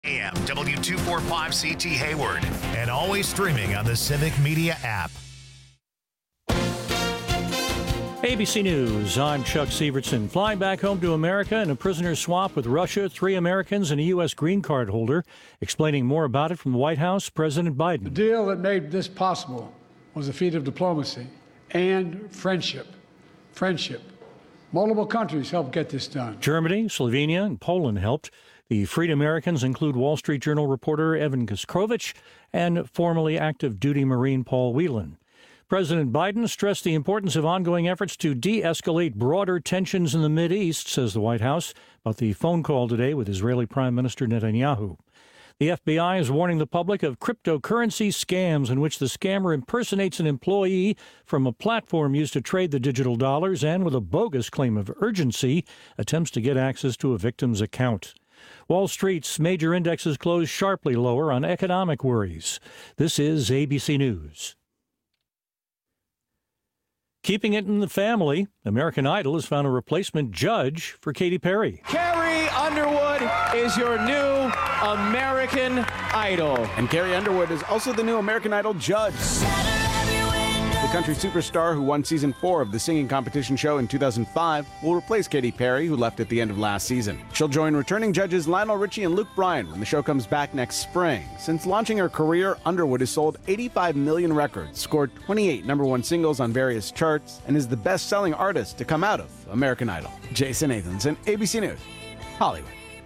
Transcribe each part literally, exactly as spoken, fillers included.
A M W two forty-five C T Hayward, and always streaming on the Civic Media app. A B C News, I'm Chuck Sievertson. Flying back home to America in a prisoner swap with Russia, three Americans and a U S green card holder. Explaining more about it from the White House, President Biden. The deal that made this possible was a feat of diplomacy and friendship. Friendship. Multiple countries helped get this done. Germany, Slovenia, and Poland helped. The freed Americans include Wall Street Journal reporter Evan Kaskrovich and formerly active duty Marine Paul Whelan. President Biden stressed the importance of ongoing efforts to de-escalate broader tensions in the Mideast, says the White House, about the phone call today with Israeli Prime Minister Netanyahu. The F B I is warning the public of cryptocurrency scams in which the scammer impersonates an employee from a platform used to trade the digital dollars and, with a bogus claim of urgency, attempts to get access to a victim's account. Wall Street's major indexes closed sharply lower on economic worries. This is A B C News. Keeping it in the family, American Idol has found a replacement judge for Katy Perry. Carrie Underwood is your new American Idol. And Carrie Underwood is also the new American Idol judge. The country superstar who won season four of the singing competition show in two thousand five will replace Katy Perry, who left at the end of last season. She'll join returning judges Lionel Richie and Luke Bryan when the show comes back next spring. Since launching her career, Underwood has sold eighty-five million records, scored twenty-eight number one singles on various charts, and is the best-selling artist to come out of American Idol. Jason Nathanson, A B C News, Hollywood.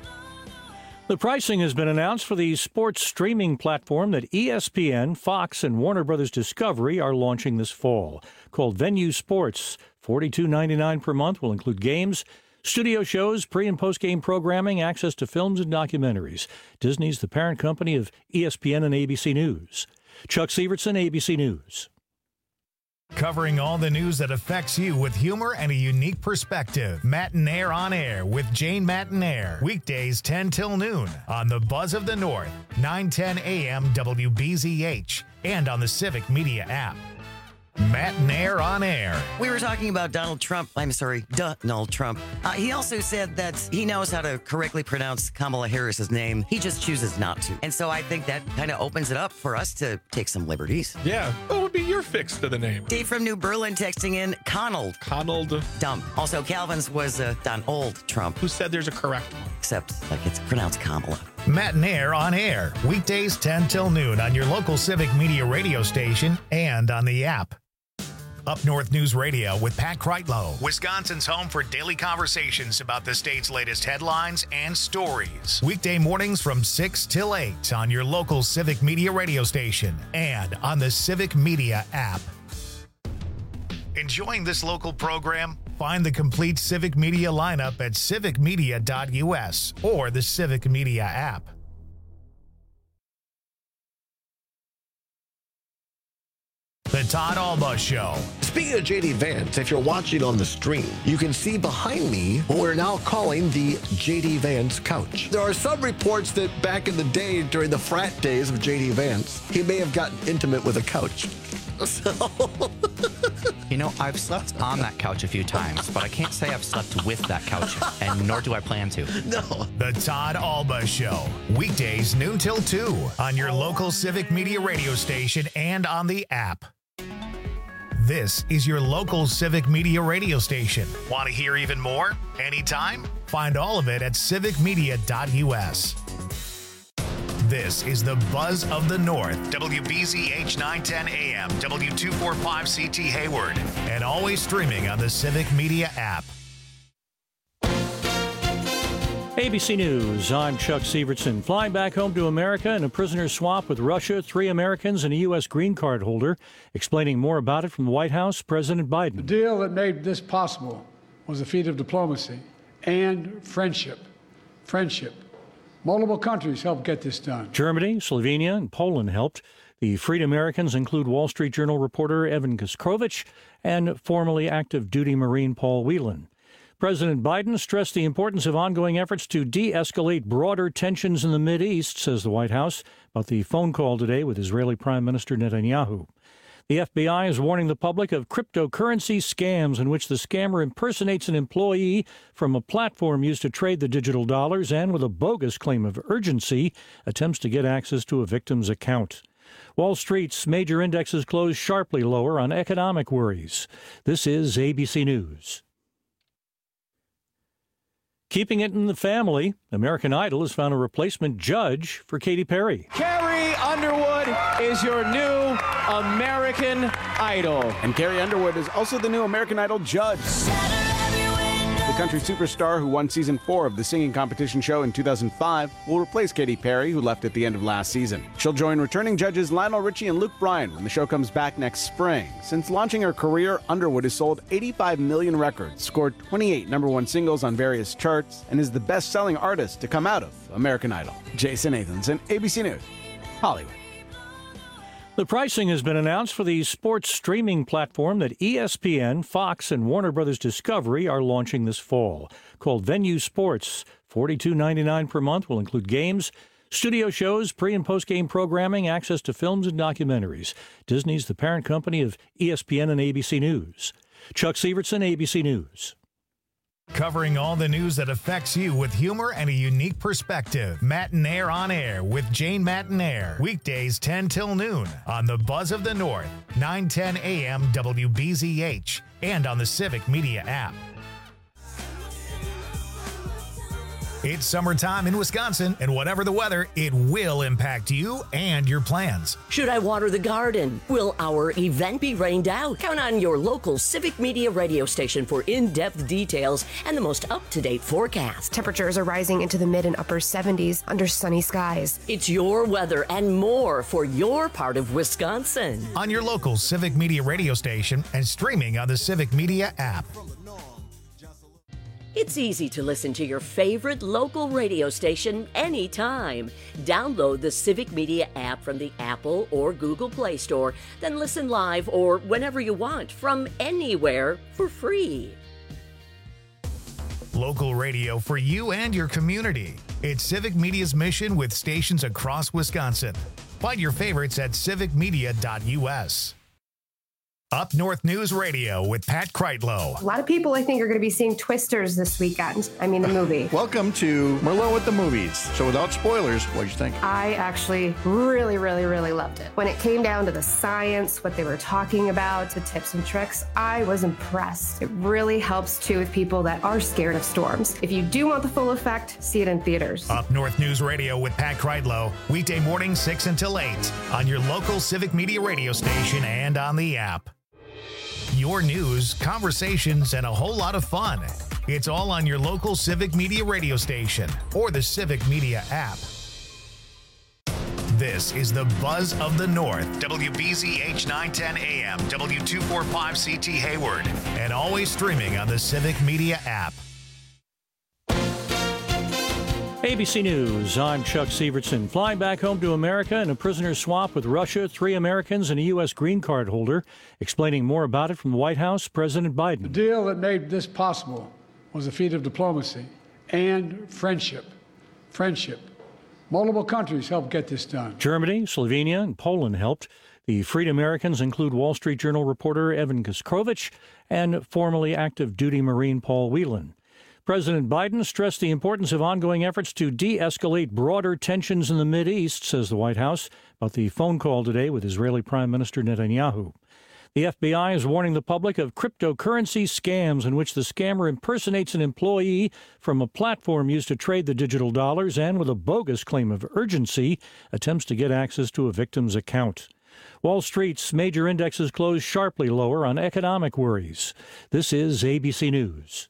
The pricing has been announced for the sports streaming platform that E S P N, Fox, and Warner Brothers Discovery are launching this fall. Called Venue Sports, forty-two ninety-nine per month, will include games, studio shows, pre- and post-game programming, access to films and documentaries. Disney's the parent company of E S P N and A B C News. Chuck Sievertson, A B C News. Covering all the news that affects you with humor and a unique perspective. Matinaire on Air with Jane Matinaire. Weekdays ten till noon on the Buzz of the North, nine ten A M W B Z H, and on the Civic Media app. Matinaire on Air. We were talking about Donald Trump. I'm sorry, Donald Trump. Uh, he also said that he knows how to correctly pronounce Kamala Harris's name. He just chooses not to. And so I think that kind of opens it up for us to take some liberties. Yeah. What would be your fix to the name? Dave from New Berlin texting in Conald. Conald. Dumb. Also, Calvin's was uh, Donald Trump. Who said there's a correct one? Except like it's pronounced Kamala. Matinaire on Air. Weekdays ten till noon on your local Civic Media radio station and on the app. Up North News Radio with Pat Kreitlow, Wisconsin's home for daily conversations about the state's latest headlines and stories. Weekday mornings from six till eight on your local Civic Media radio station and on the Civic Media app. Enjoying this local program? Find the complete Civic Media lineup at civic media dot U S or the Civic Media app. The Todd Alba Show. Speaking of J D Vance, if you're watching on the stream, you can see behind me what we're now calling the J D Vance couch. There are some reports that back in the day, during the frat days of J D Vance, he may have gotten intimate with a couch. So... You know, I've slept on that couch a few times, but I can't say I've slept with that couch, and nor do I plan to. No. The Todd Alba Show. Weekdays noon till two on your local Civic Media radio station and on the app. This is your local Civic Media radio station. Want to hear even more? Anytime? Find all of it at civic media dot U S. This is the Buzz of the North, W B Z H nine ten A M, W two forty-five C T Hayward, and always streaming on the Civic Media app. A B C News, I'm Chuck Sievertson. Flying back home to America in a prisoner swap with Russia, three Americans and a U S green card holder. Explaining more about it from the White House, President Biden. The deal that made this possible was a feat of diplomacy and friendship. Friendship. Multiple countries helped get this done. Germany, Slovenia, and Poland helped. The freed Americans include Wall Street Journal reporter Evan Kaskrovich and formerly active duty Marine Paul Whelan. President Biden stressed the importance of ongoing efforts to de-escalate broader tensions in the Mideast, says the White House, about the phone call today with Israeli Prime Minister Netanyahu. The F B I is warning the public of cryptocurrency scams in which the scammer impersonates an employee from a platform used to trade the digital dollars and, with a bogus claim of urgency, attempts to get access to a victim's account. Wall Street's major indexes closed sharply lower on economic worries. This is A B C News. Keeping it in the family, American Idol has found a replacement judge for Katy Perry. Carrie Underwood is your new American Idol. And Carrie Underwood is also the new American Idol judge. The country superstar who won season four of the singing competition show in two thousand five will replace Katy Perry, who left at the end of last season. She'll join returning judges Lionel Richie and Luke Bryan when the show comes back next spring. Since launching her career, Underwood has sold eighty-five million records, scored twenty-eight number one singles on various charts, and is the best-selling artist to come out of American Idol. Jason Nathanson, A B C News, Hollywood. The pricing has been announced for the sports streaming platform that E S P N, Fox, and Warner Brothers Discovery are launching this fall. Called Venue Sports, forty-two ninety-nine per month will include games, studio shows, pre- and post-game programming, access to films and documentaries. Disney's the parent company of E S P N and A B C News. Chuck Sievertson, A B C News. Covering all the news that affects you with humor and a unique perspective. Matinaire on Air with Jane Matinaire. Weekdays ten till noon on the Buzz of the North, nine ten A M W B Z H, and on the Civic Media app. It's summertime in Wisconsin, and whatever the weather, it will impact you and your plans. Should I water the garden? Will our event be rained out? Count on your local Civic Media radio station for in-depth details and the most up-to-date forecast. Temperatures are rising into the mid and upper seventies under sunny skies. It's your weather and more for your part of Wisconsin. On your local Civic Media radio station and streaming on the Civic Media app. It's easy to listen to your favorite local radio station anytime. Download the Civic Media app from the Apple or Google Play Store, then listen live or whenever you want from anywhere for free. Local radio for you and your community. It's Civic Media's mission with stations across Wisconsin. Find your favorites at civic media dot U S. Up North News Radio with Pat Kreitlow. A lot of people, I think, are going to be seeing Twisters this weekend. I mean, the movie. Welcome to Merlot at the Movies. So without spoilers, what'd you think? I actually really, really, really loved it. When it came down to the science, what they were talking about, the tips and tricks, I was impressed. It really helps, too, with people that are scared of storms. If you do want the full effect, see it in theaters. Up North News Radio with Pat Kreitlow. Weekday morning, six until eight on your local Civic Media radio station and on the app. Your news, conversations, and a whole lot of fun. It's all on your local Civic Media radio station or the Civic Media app. This is the Buzz of the North, W B Z H nine ten A M, W two forty-five C T Hayward, and always streaming on the Civic Media app. A B C News, I'm Chuck Sievertson. Flying back home to America in a prisoner swap with Russia, three Americans and a U S green card holder. Explaining more about it from the White House, President Biden. The deal that made this possible was a feat of diplomacy and friendship. Friendship. Multiple countries helped get this done. Germany, Slovenia, and Poland helped. The freed Americans include Wall Street Journal reporter Evan Kuskrovich and formerly active duty Marine Paul Whelan. President Biden stressed the importance of ongoing efforts to de-escalate broader tensions in the Mideast, says the White House, about the phone call today with Israeli Prime Minister Netanyahu. The F B I is warning the public of cryptocurrency scams in which the scammer impersonates an employee from a platform used to trade the digital dollars and, with a bogus claim of urgency, attempts to get access to a victim's account. Wall Street's major indexes closed sharply lower on economic worries. This is A B C News.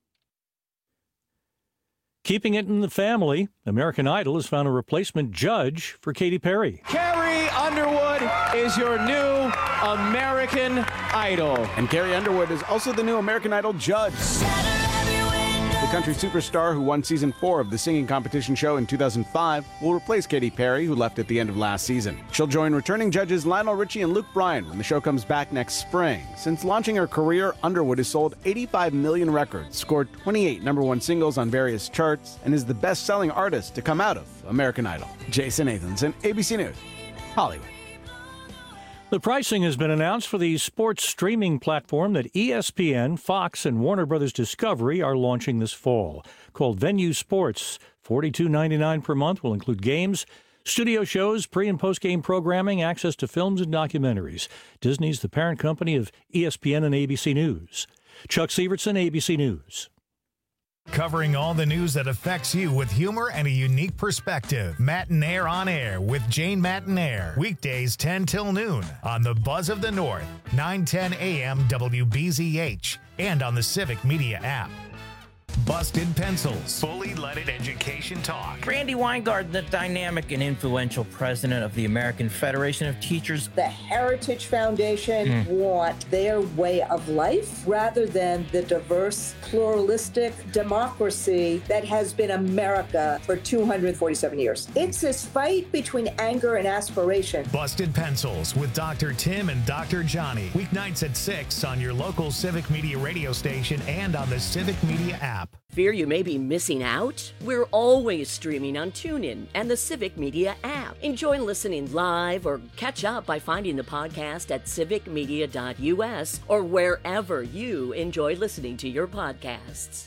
Keeping it in the family, American Idol has found a replacement judge for Katy Perry. Carrie Underwood is your new American Idol. And Carrie Underwood is also the new American Idol judge. The country superstar who won season four of the singing competition show in two thousand five will replace Katy Perry, who left at the end of last season. She'll join returning judges Lionel Richie and Luke Bryan when the show comes back next spring. Since launching her career, Underwood has sold eighty-five million records, scored twenty-eight number one singles on various charts, and is the best-selling artist to come out of American Idol. Jason Nathanson, A B C News, Hollywood. The pricing has been announced for the sports streaming platform that E S P N, Fox, and Warner Brothers Discovery are launching this fall. Called Venue Sports, forty-two ninety-nine per month, will include games, studio shows, pre- and post-game programming, access to films and documentaries. Disney's the parent company of E S P N and A B C News. Chuck Sievertson, A B C News. Covering all the news that affects you with humor and a unique perspective. Matinaire on Air with Jane Matinaire. Weekdays ten till noon on the Buzz of the North, nine ten a.m. W B Z H, and on the Civic Media app. Busted Pencils. Fully leaded education talk. Randy Weingarten, the dynamic and influential president of the American Federation of Teachers. The Heritage Foundation mm. want their way of life rather than the diverse, pluralistic democracy that has been America for two hundred forty-seven years. It's this fight between anger and aspiration. Busted Pencils with Doctor Tim and Doctor Johnny. Weeknights at six on your local Civic Media radio station and on the Civic Media app. Fear you may be missing out? We're always streaming on TuneIn and the Civic Media app. Enjoy listening live or catch up by finding the podcast at civic media dot u s or wherever you enjoy listening to your podcasts.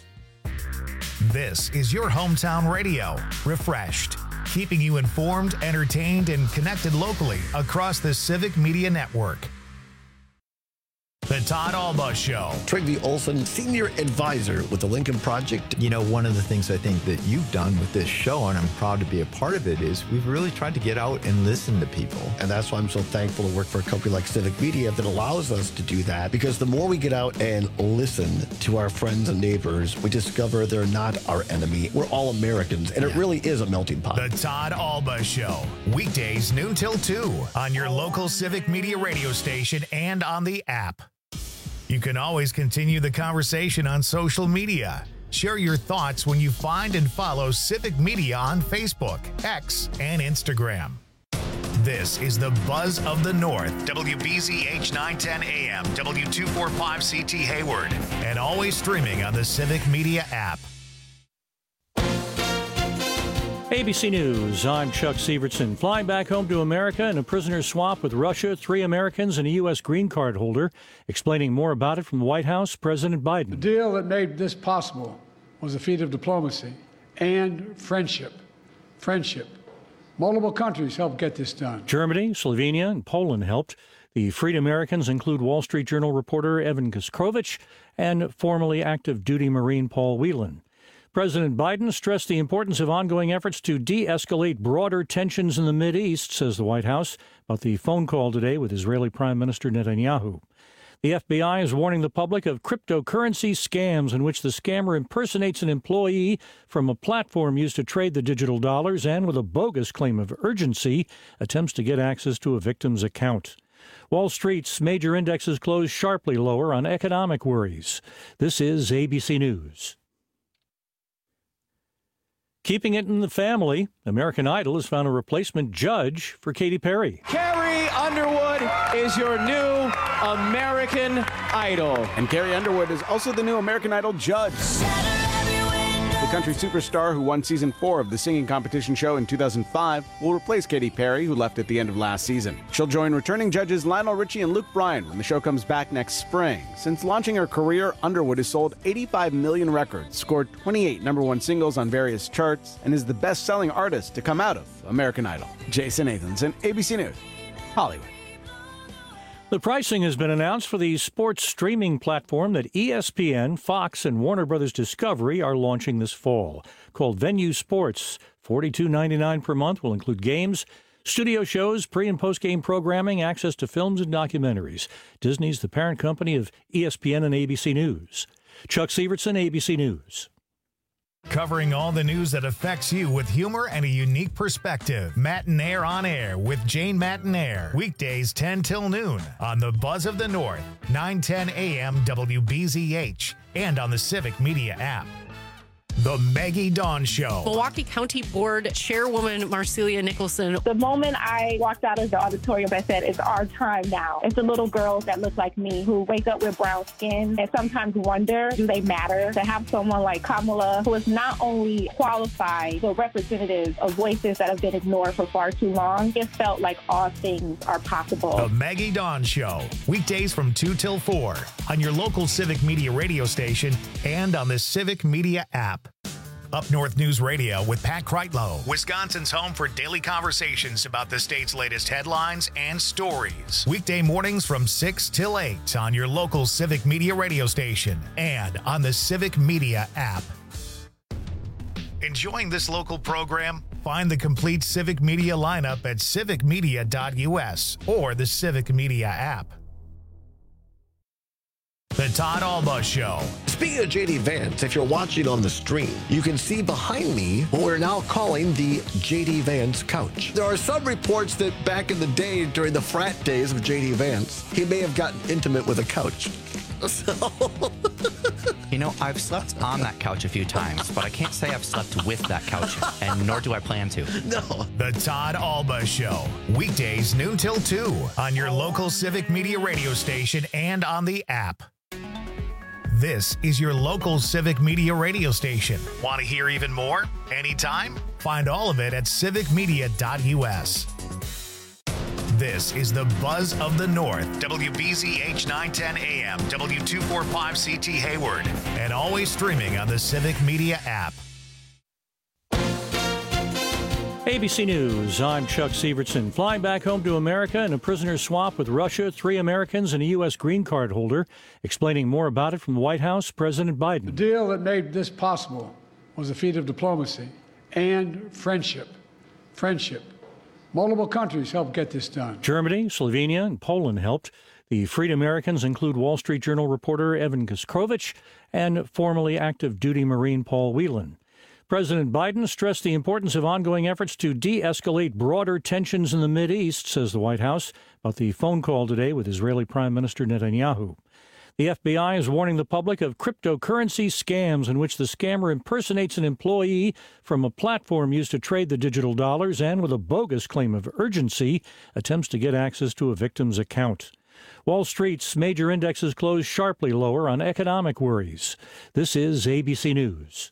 This is your hometown radio, refreshed, keeping you informed, entertained, and connected locally across the Civic Media Network. The Todd Alba Show. Trygve Olson, Senior Advisor with the Lincoln Project. You know, one of the things I think that you've done with this show, and I'm proud to be a part of it, is we've really tried to get out and listen to people. And that's why I'm so thankful to work for a company like Civic Media that allows us to do that. Because the more we get out and listen to our friends and neighbors, we discover they're not our enemy. We're all Americans, and yeah. it really is a melting pot. The Todd Alba Show. Weekdays noon till two on your local Civic Media radio station and on the app. You can always continue the conversation on social media. Share your thoughts when you find and follow Civic Media on Facebook, X, and Instagram. This is the Buzz of the North, W B Z H nine ten A M, W two forty-five C T Hayward, and always streaming on the Civic Media app. A B C News, I'm Chuck Sievertson. Flying back home to America in a prisoner swap with Russia, three Americans and a U S green card holder. Explaining more about it from the White House, President Biden. The deal that made this possible was a feat of diplomacy and friendship. Friendship. Multiple countries helped get this done. Germany, Slovenia, and Poland helped. The freed Americans include Wall Street Journal reporter Evan Kuskrovich and formerly active duty Marine Paul Whelan. President Biden stressed the importance of ongoing efforts to de-escalate broader tensions in the Mideast, says the White House, about the phone call today with Israeli Prime Minister Netanyahu. The F B I is warning the public of cryptocurrency scams in which the scammer impersonates an employee from a platform used to trade the digital dollars and, with a bogus claim of urgency, attempts to get access to a victim's account. Wall Street's major indexes closed sharply lower on economic worries. This is A B C News. Keeping it in the family, American Idol has found a replacement judge for Katy Perry. Carrie Underwood is your new American Idol. And Carrie Underwood is also the new American Idol judge. The country superstar who won season four of the singing competition show in two thousand five will replace Katy Perry, who left at the end of last season. She'll join returning judges Lionel Richie and Luke Bryan when the show comes back next spring. Since launching her career, Underwood has sold eighty-five million records, scored twenty-eight number one singles on various charts, and is the best-selling artist to come out of American Idol. Jason Nathanson, A B C News, Hollywood. The pricing has been announced for the sports streaming platform that E S P N, Fox, and Warner Brothers Discovery are launching this fall. Called Venue Sports, forty-two ninety-nine per month, will include games, studio shows, pre- and post-game programming, access to films and documentaries. Disney's the parent company of E S P N and A B C News. Chuck Sievertson, A B C News. Covering all the news that affects you with humor and a unique perspective. Matinaire on Air with Jane Matinaire. Weekdays ten till noon on the Buzz of the North, nine ten a.m. W B Z H, and on the Civic Media app. The Maggie Dawn Show. Milwaukee County Board Chairwoman Marcelia Nicholson. The moment I walked out of the auditorium, I said, it's our time now. It's the little girls that look like me who wake up with brown skin and sometimes wonder, do they matter? To have someone like Kamala, who is not only qualified, but representative of voices that have been ignored for far too long, it felt like all things are possible. The Maggie Dawn Show. Weekdays from two till four on your local Civic Media radio station and on the Civic Media app. Up North News Radio with Pat Kreitlow, Wisconsin's home for daily conversations about the state's latest headlines and stories. Weekday mornings from six till eight on your local Civic Media radio station and on the Civic Media app. Enjoying this local program? Find the complete Civic Media lineup at civic media dot u s or the Civic Media app. The Todd Alba Show. Speaking of J D Vance, if you're watching on the stream, you can see behind me what we're now calling the J D Vance couch. There are some reports that back in the day, during the frat days of J D Vance, he may have gotten intimate with a couch. So... You know, I've slept on that couch a few times, but I can't say I've slept with that couch, and nor do I plan to. No. The Todd Alba Show. Weekdays noon till two on your local Civic Media radio station and on the app. This is your local Civic Media radio station. Want to hear even more? Anytime? Find all of it at civic media dot u s. This is the Buzz of the North, W B Z H nine ten A M, W two forty-five C T Hayward, and always streaming on the Civic Media app. A B C News, I'm Chuck Sievertson. Flying back home to America in a prisoner swap with Russia, three Americans and a U S green card holder. Explaining more about it from the White House, President Biden. The deal that made this possible was a feat of diplomacy and friendship. Friendship. Multiple countries helped get this done. Germany, Slovenia, and Poland helped. The freed Americans include Wall Street Journal reporter Evan Kuskrovich and formerly active duty Marine Paul Whelan. President Biden stressed the importance of ongoing efforts to de-escalate broader tensions in the Mideast, says the White House, about the phone call today with Israeli Prime Minister Netanyahu. The F B I is warning the public of cryptocurrency scams in which the scammer impersonates an employee from a platform used to trade the digital dollars and, with a bogus claim of urgency, attempts to get access to a victim's account. Wall Street's major indexes closed sharply lower on economic worries. This is A B C News.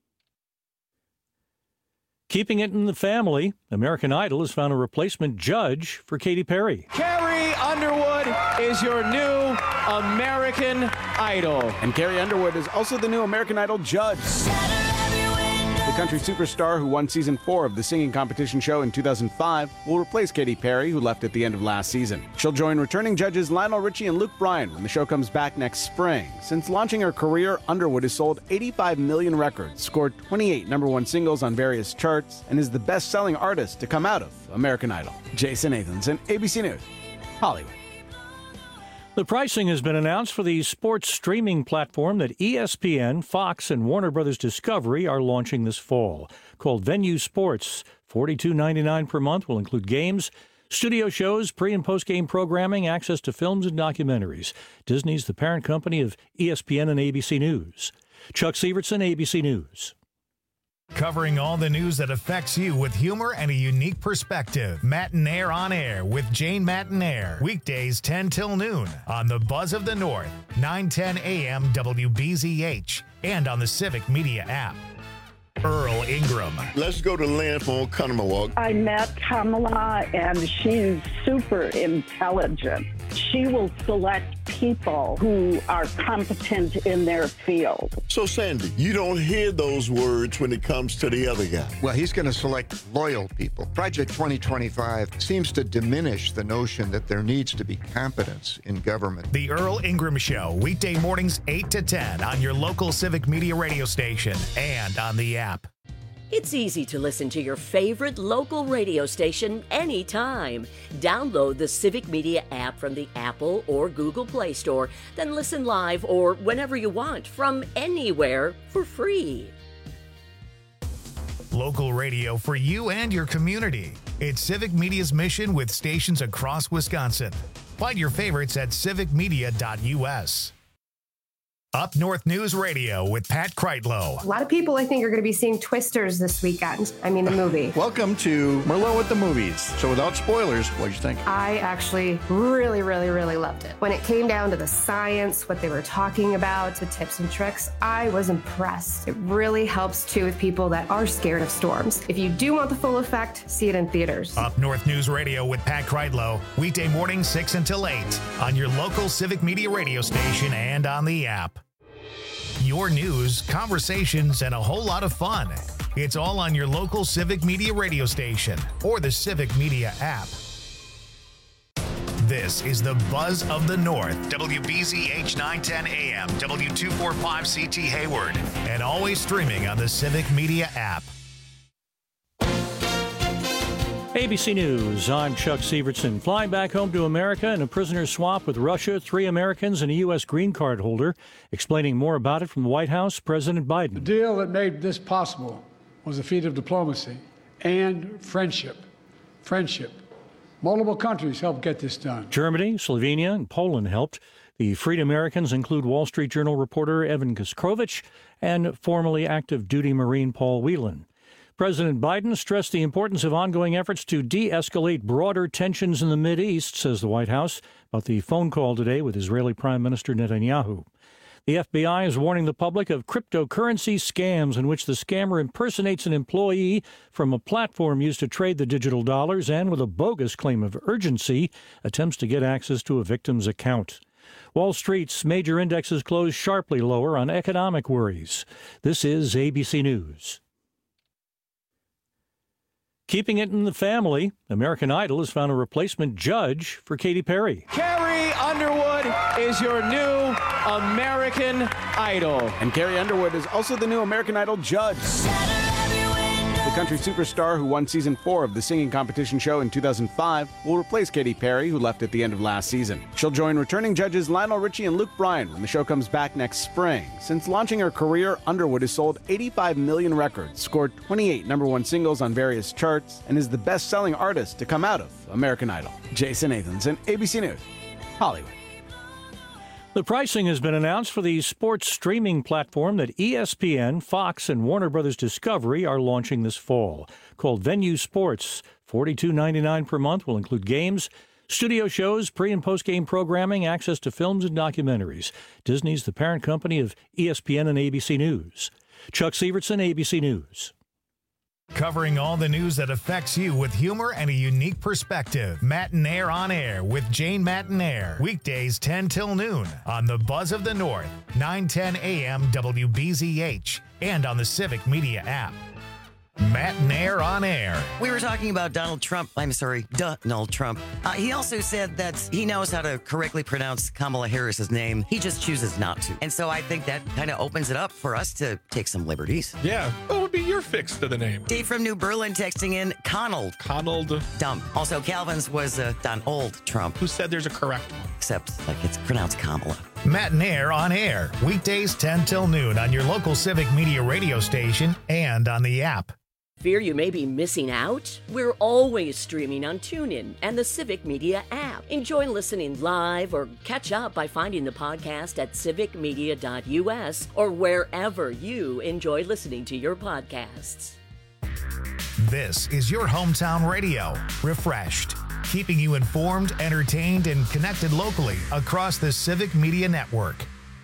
Keeping it in the family, American Idol has found a replacement judge for Katy Perry. Carrie Underwood is your new American Idol. And Carrie Underwood is also the new American Idol judge. The country superstar who won season four of the singing competition show in two thousand five will replace Katy Perry, who left at the end of last season. She'll join returning judges Lionel Richie and Luke Bryan when the show comes back next spring. Since launching her career, Underwood has sold eighty-five million records, scored twenty-eight number one singles on various charts, and is the best-selling artist to come out of American Idol. Jason Nathanson, A B C News, Hollywood. The pricing has been announced for the sports streaming platform that E S P N, Fox, and Warner Brothers Discovery are launching this fall. Called Venue Sports, forty-two ninety-nine per month will include games, studio shows, pre- and post-game programming, access to films and documentaries. Disney's the parent company of E S P N and A B C News. Chuck Sievertson, A B C News. Covering all the news that affects you with humor and a unique perspective. Matinaire on Air with Jane Matinaire. Weekdays ten till noon on the Buzz of the North, nine ten A M W B Z H, and on the Civic Media app. Earl Ingram. Let's go to Lynn from Oconomowoc. I met Kamala, and she's super intelligent. She will select people who are competent in their field. So, Sandy, you don't hear those words when it comes to the other guy. Well, he's going to select loyal people. Project twenty twenty-five seems to diminish the notion that there needs to be competence in government. The Earl Ingram Show, weekday mornings eight to ten on your local Civic Media radio station and on the app. It's easy to listen to your favorite local radio station anytime. Download the Civic Media app from the Apple or Google Play Store, then listen live or whenever you want from anywhere for free. Local radio for you and your community. It's Civic Media's mission with stations across Wisconsin. Find your favorites at civic media dot u s. Up North News Radio with Pat Kreitlow. A lot of people, I think, are going to be seeing Twisters this weekend. I mean, the movie. Welcome to Merlot at the Movies. So without spoilers, what'd you think? I actually really, really, really loved it. When it came down to the science, what they were talking about, the tips and tricks, I was impressed. It really helps, too, with people that are scared of storms. If you do want the full effect, see it in theaters. Up North News Radio with Pat Kreitlow, weekday morning six until eight on your local Civic Media radio station and on the app. Your news, conversations, and a whole lot of fun. It's all on your local Civic Media radio station or the Civic Media app. This is the Buzz of the North, W B Z H nine ten A M, W two forty-five C T Hayward, and always streaming on the Civic Media app. A B C News, I'm Chuck Sievertson. Flying back home to America in a prisoner swap with Russia, three Americans and a U S green card holder. Explaining more about it from the White House, President Biden. The deal that made this possible was a feat of diplomacy and friendship. Friendship. Multiple countries helped get this done. Germany, Slovenia, and Poland helped. The freed Americans include Wall Street Journal reporter Evan Kuskrovich and formerly active duty Marine Paul Whelan. President Biden stressed the importance of ongoing efforts to de-escalate broader tensions in the Mideast, says the White House, about the phone call today with Israeli Prime Minister Netanyahu. The F B I is warning the public of cryptocurrency scams in which the scammer impersonates an employee from a platform used to trade the digital dollars and, with a bogus claim of urgency, attempts to get access to a victim's account. Wall Street's major indexes closed sharply lower on economic worries. This is A B C News. Keeping it in the family, American Idol has found a replacement judge for Katy Perry. Carrie Underwood is your new American Idol. And Carrie Underwood is also the new American Idol judge. The country superstar who won season four of the singing competition show in two thousand five will replace Katy Perry, who left at the end of last season. She'll join returning judges Lionel Richie and Luke Bryan when the show comes back next spring. Since launching her career, Underwood has sold eighty-five million records, scored twenty-eight number one singles on various charts, and is the best-selling artist to come out of American Idol. Jason Nathanson, A B C News, Hollywood. The pricing has been announced for the sports streaming platform that E S P N, Fox, and Warner Brothers Discovery are launching this fall. Called Venue Sports, forty-two ninety-nine per month will include games, studio shows, pre- and post-game programming, access to films and documentaries. Disney's the parent company of E S P N and A B C News. Chuck Sievertson, A B C News. Covering all the news that affects you with humor and a unique perspective. Matinaire on Air with Jane Matinaire. Weekdays ten till noon on the Buzz of the North, nine ten A M W B Z H, and on the Civic Media app. Matinaire on Air. We were talking about Donald Trump. I'm sorry, Donald Trump. Uh, he also said that he knows how to correctly pronounce Kamala Harris's name. He just chooses not to. And so I think that kind of opens it up for us to take some liberties. Yeah. What would be your fix to the name? Dave from New Berlin texting in Conald. Conald. Dump. Also, Calvin's was uh, Donald Trump. Who said there's a correct one? Except, like, it's pronounced Kamala. Matinaire on Air. Weekdays ten till noon on your local Civic Media radio station and on the app. Fear you may be missing out? We're always streaming on TuneIn and the Civic Media app. Enjoy listening live or catch up by finding the podcast at civic media dot U S or wherever you enjoy listening to your podcasts. This is your hometown radio, refreshed, keeping you informed, entertained, and connected locally across the Civic Media Network.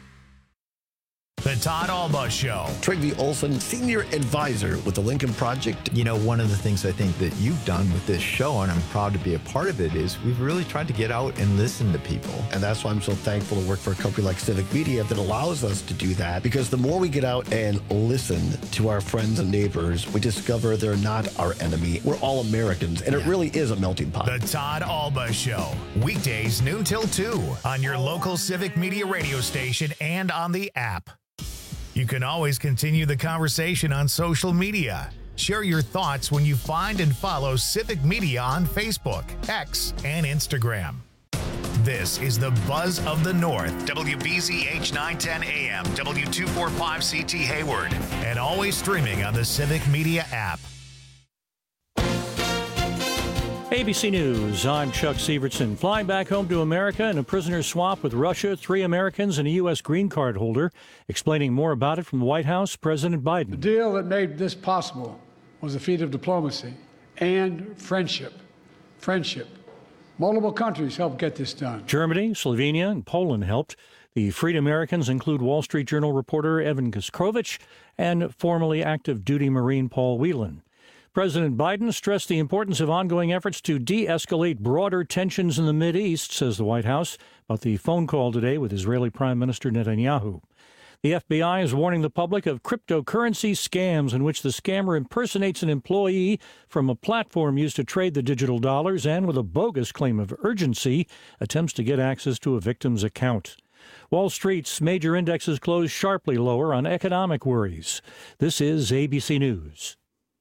The Todd Alba Show. Trygve Olson, Senior Advisor with the Lincoln Project. You know, one of the things I think that you've done with this show, and I'm proud to be a part of it, is we've really tried to get out and listen to people. And that's why I'm so thankful to work for a company like Civic Media that allows us to do that. Because the more we get out and listen to our friends and neighbors, we discover they're not our enemy. We're all Americans, and yeah. It really is a melting pot. The Todd Alba Show. Weekdays noon till two on your local Civic Media radio station and on the app. You can always continue the conversation on social media. Share your thoughts when you find and follow Civic Media on Facebook, X, and Instagram. This is the Buzz of the North, W B Z H nine ten A M, W two forty-five C T Hayward, and always streaming on the Civic Media app. A B C News, I'm Chuck Sievertson. Flying back home to America in a prisoner swap with Russia, three Americans and a U S green card holder. Explaining more about it from the White House, President Biden. The deal that made this possible was a feat of diplomacy and friendship. Friendship. Multiple countries helped get this done. Germany, Slovenia, and Poland helped. The freed Americans include Wall Street Journal reporter Evan Kuskrovich and formerly active duty Marine Paul Whelan. President Biden stressed the importance of ongoing efforts to de-escalate broader tensions in the Mideast, says the White House, about the phone call today with Israeli Prime Minister Netanyahu. The F B I is warning the public of cryptocurrency scams in which the scammer impersonates an employee from a platform used to trade the digital dollars and, with a bogus claim of urgency, attempts to get access to a victim's account. Wall Street's major indexes closed sharply lower on economic worries. This is A B C News.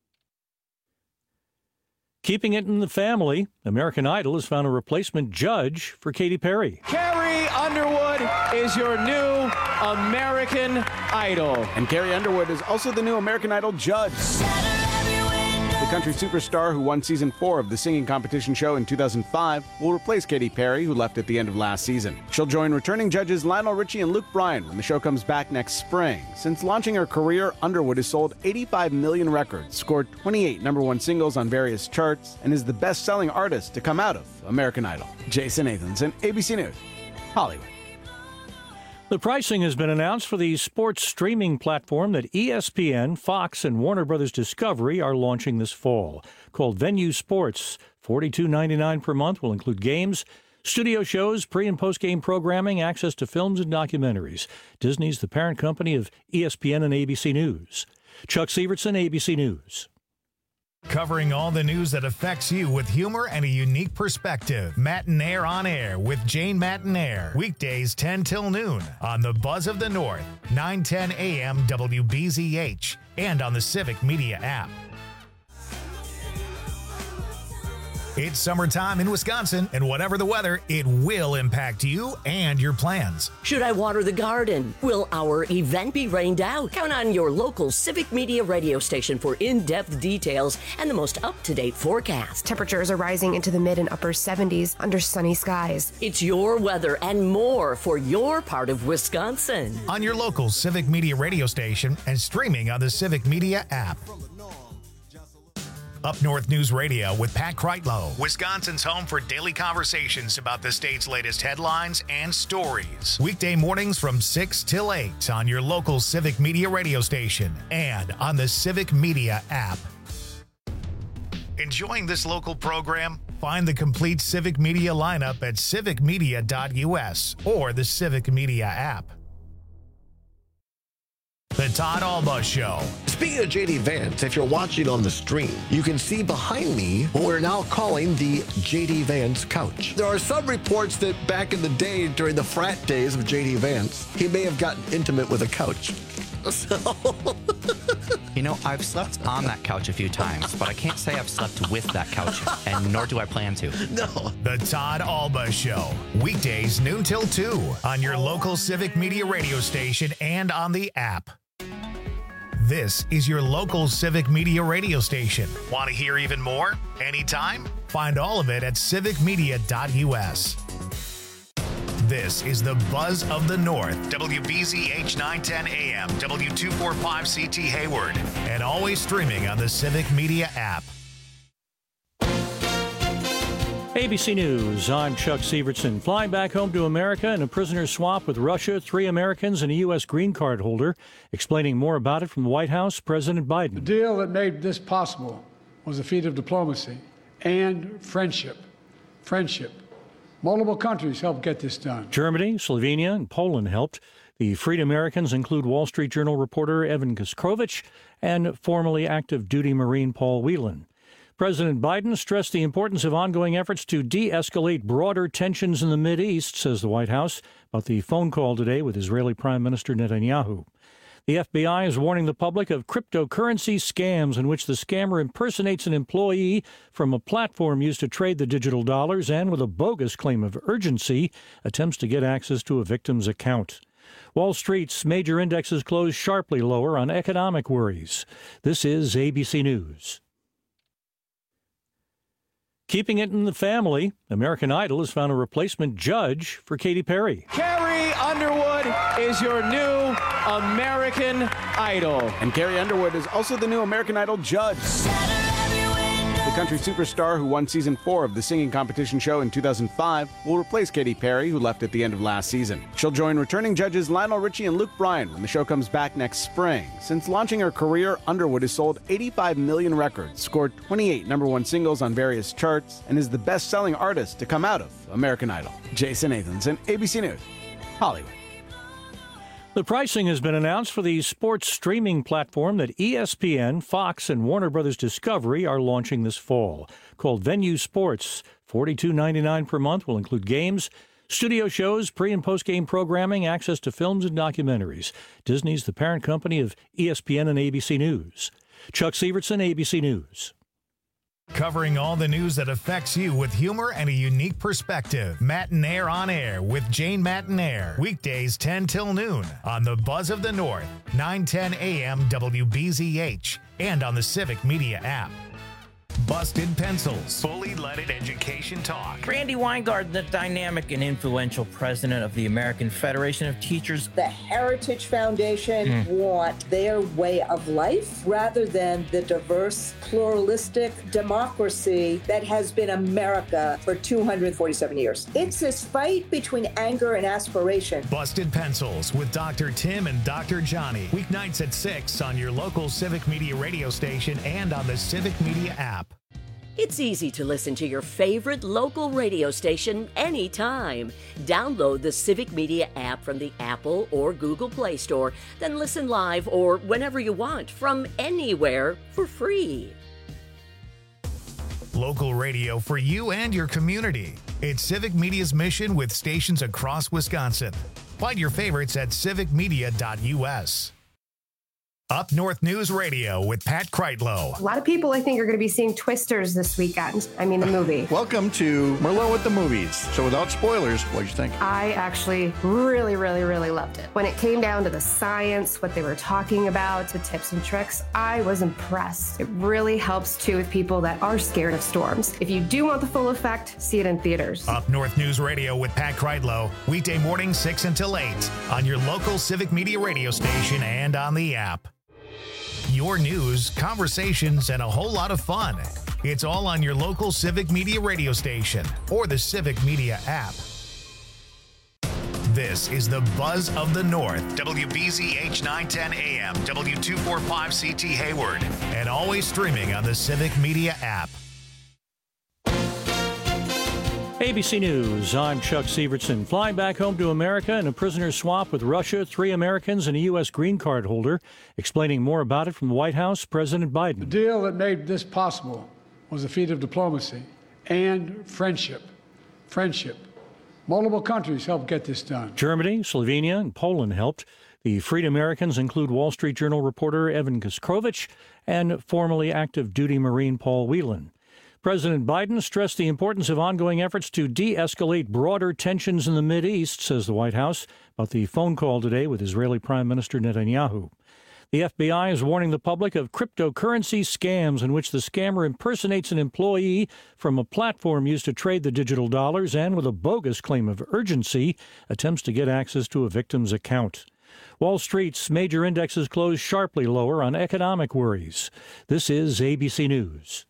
Keeping it in the family, American Idol has found a replacement judge for Katy Perry. Carrie Underwood is your new American Idol. And Carrie Underwood is also the new American Idol judge. The country superstar who won season four of the singing competition show in two thousand five will replace Katy Perry, who left at the end of last season. She'll join returning judges Lionel Richie and Luke Bryan when the show comes back next spring. Since launching her career, Underwood has sold eighty-five million records, scored twenty-eight number one singles on various charts, and is the best-selling artist to come out of American Idol. Jason Nathanson, A B C News, Hollywood. The pricing has been announced for the sports streaming platform that E S P N, Fox, and Warner Brothers Discovery are launching this fall. Called Venue Sports, forty-two ninety-nine per month will include games, studio shows, pre- and post-game programming, access to films and documentaries. Disney's the parent company of E S P N and A B C News. Chuck Sievertson, A B C News. Covering all the news that affects you with humor and a unique perspective. Matinaire on Air with Jane Matinaire. Weekdays ten till noon on the Buzz of the North, nine ten a m W B Z H, and on the Civic Media app. It's summertime in Wisconsin, and whatever the weather, it will impact you and your plans. Should I water the garden? Will our event be rained out? Count on your local Civic Media radio station for in-depth details and the most up-to-date forecast. Temperatures are rising into the mid and upper seventies under sunny skies. It's your weather and more for your part of Wisconsin. On your local Civic Media radio station and streaming on the Civic Media app. Up North News Radio with Pat Kreitlow, Wisconsin's home for daily conversations about the state's latest headlines and stories. Weekday mornings from six till eight on your local Civic Media radio station and on the Civic Media app. Enjoying this local program? Find the complete Civic Media lineup at civic media dot u s or the Civic Media app. The Todd Alba Show. Speaking of J D Vance, if you're watching on the stream, you can see behind me what we're now calling the J D Vance couch. There are some reports that back in the day, during the frat days of J D Vance, he may have gotten intimate with a couch. So... You know, I've slept on that couch a few times, but I can't say I've slept with that couch, and nor do I plan to. No. The Todd Alba Show. Weekdays noon till two on your local Civic Media radio station and on the app. This is your local Civic Media radio station. Want to hear even more? Anytime? Find all of it at civic media dot u s. This is the Buzz of the North, W B Z H nine ten a m, W two forty-five C T Hayward, and always streaming on the Civic Media app. A B C News, I'm Chuck Sievertson. Flying back home to America in a prisoner swap with Russia, three Americans and a U S green card holder. Explaining more about it from the White House, President Biden. The deal that made this possible was a feat of diplomacy and friendship. Friendship. Multiple countries helped get this done. Germany, Slovenia, and Poland helped. The freed Americans include Wall Street Journal reporter Evan Kuskrovich and formerly active duty Marine Paul Whelan. President Biden stressed the importance of ongoing efforts to de-escalate broader tensions in the Mideast, says the White House, about the phone call today with Israeli Prime Minister Netanyahu. The F B I is warning the public of cryptocurrency scams in which the scammer impersonates an employee from a platform used to trade the digital dollars and, with a bogus claim of urgency, attempts to get access to a victim's account. Wall Street's major indexes closed sharply lower on economic worries. This is A B C News. Keeping it in the family, American Idol has found a replacement judge for Katy Perry. Carrie Underwood is your new American Idol. And Carrie Underwood is also the new American Idol judge. The country superstar who won season four of the singing competition show in two thousand five will replace Katy Perry, who left at the end of last season. She'll join returning judges Lionel Richie and Luke Bryan when the show comes back next spring. Since launching her career, Underwood has sold eighty-five million records, scored twenty-eight number one singles on various charts, and is the best-selling artist to come out of American Idol. Jason Nathanson, A B C News, Hollywood. The pricing has been announced for the sports streaming platform that E S P N, Fox, and Warner Brothers Discovery are launching this fall. Called Venue Sports, forty-two ninety-nine per month will include games, studio shows, pre- and post-game programming, access to films and documentaries. Disney's the parent company of E S P N and A B C News. Chuck Sievertson, A B C News. Covering all the news that affects you with humor and a unique perspective. Matinaire on Air with Jane Matinaire. Weekdays ten till noon on the Buzz of the North, nine ten a.m. W B Z H, and on the Civic Media app. Busted Pencils, fully leaded education talk. Randy Weingart, the dynamic and influential president of the American Federation of Teachers. The Heritage Foundation mm. want their way of life rather than the diverse, pluralistic democracy that has been America for two hundred forty-seven years. It's this fight between anger and aspiration. Busted Pencils with Doctor Tim and Doctor Johnny. Weeknights at six on your local Civic Media radio station and on the Civic Media app. It's easy to listen to your favorite local radio station anytime. Download the Civic Media app from the Apple or Google Play Store, then listen live or whenever you want from anywhere for free. Local radio for you and your community. It's Civic Media's mission with stations across Wisconsin. Find your favorites at civic media dot u s. Up North News Radio with Pat Kreitlow. A lot of people, I think, are going to be seeing Twisters this weekend. I mean, the movie. Welcome to Merlot at the Movies. So without spoilers, what did you think? I actually really, really, really loved it. When it came down to the science, what they were talking about, the tips and tricks, I was impressed. It really helps, too, with people that are scared of storms. If you do want the full effect, see it in theaters. Up North News Radio with Pat Kreitlow. Weekday morning, six until eight on your local Civic Media radio station and on the app. Your news, conversations, and a whole lot of fun. It's all on your local Civic Media radio station or the Civic Media app. This is the Buzz of the North, W B Z H nine ten A M, W two forty-five C T Hayward, and always streaming on the Civic Media app. A B C News, I'm Chuck Sievertson. Flying back home to America in a prisoner swap with Russia, three Americans and a U S green card holder. Explaining more about it from the White House, President Biden. The deal that made this possible was a feat of diplomacy and friendship. Friendship. Multiple countries helped get this done. Germany, Slovenia, and Poland helped. The freed Americans include Wall Street Journal reporter Evan Kuskrovich and formerly active duty Marine Paul Whelan. President Biden stressed the importance of ongoing efforts to de-escalate broader tensions in the Mideast, says the White House, about the phone call today with Israeli Prime Minister Netanyahu. The F B I is warning the public of cryptocurrency scams in which the scammer impersonates an employee from a platform used to trade the digital dollars and, with a bogus claim of urgency, attempts to get access to a victim's account. Wall Street's major indexes closed sharply lower on economic worries. This is A B C News.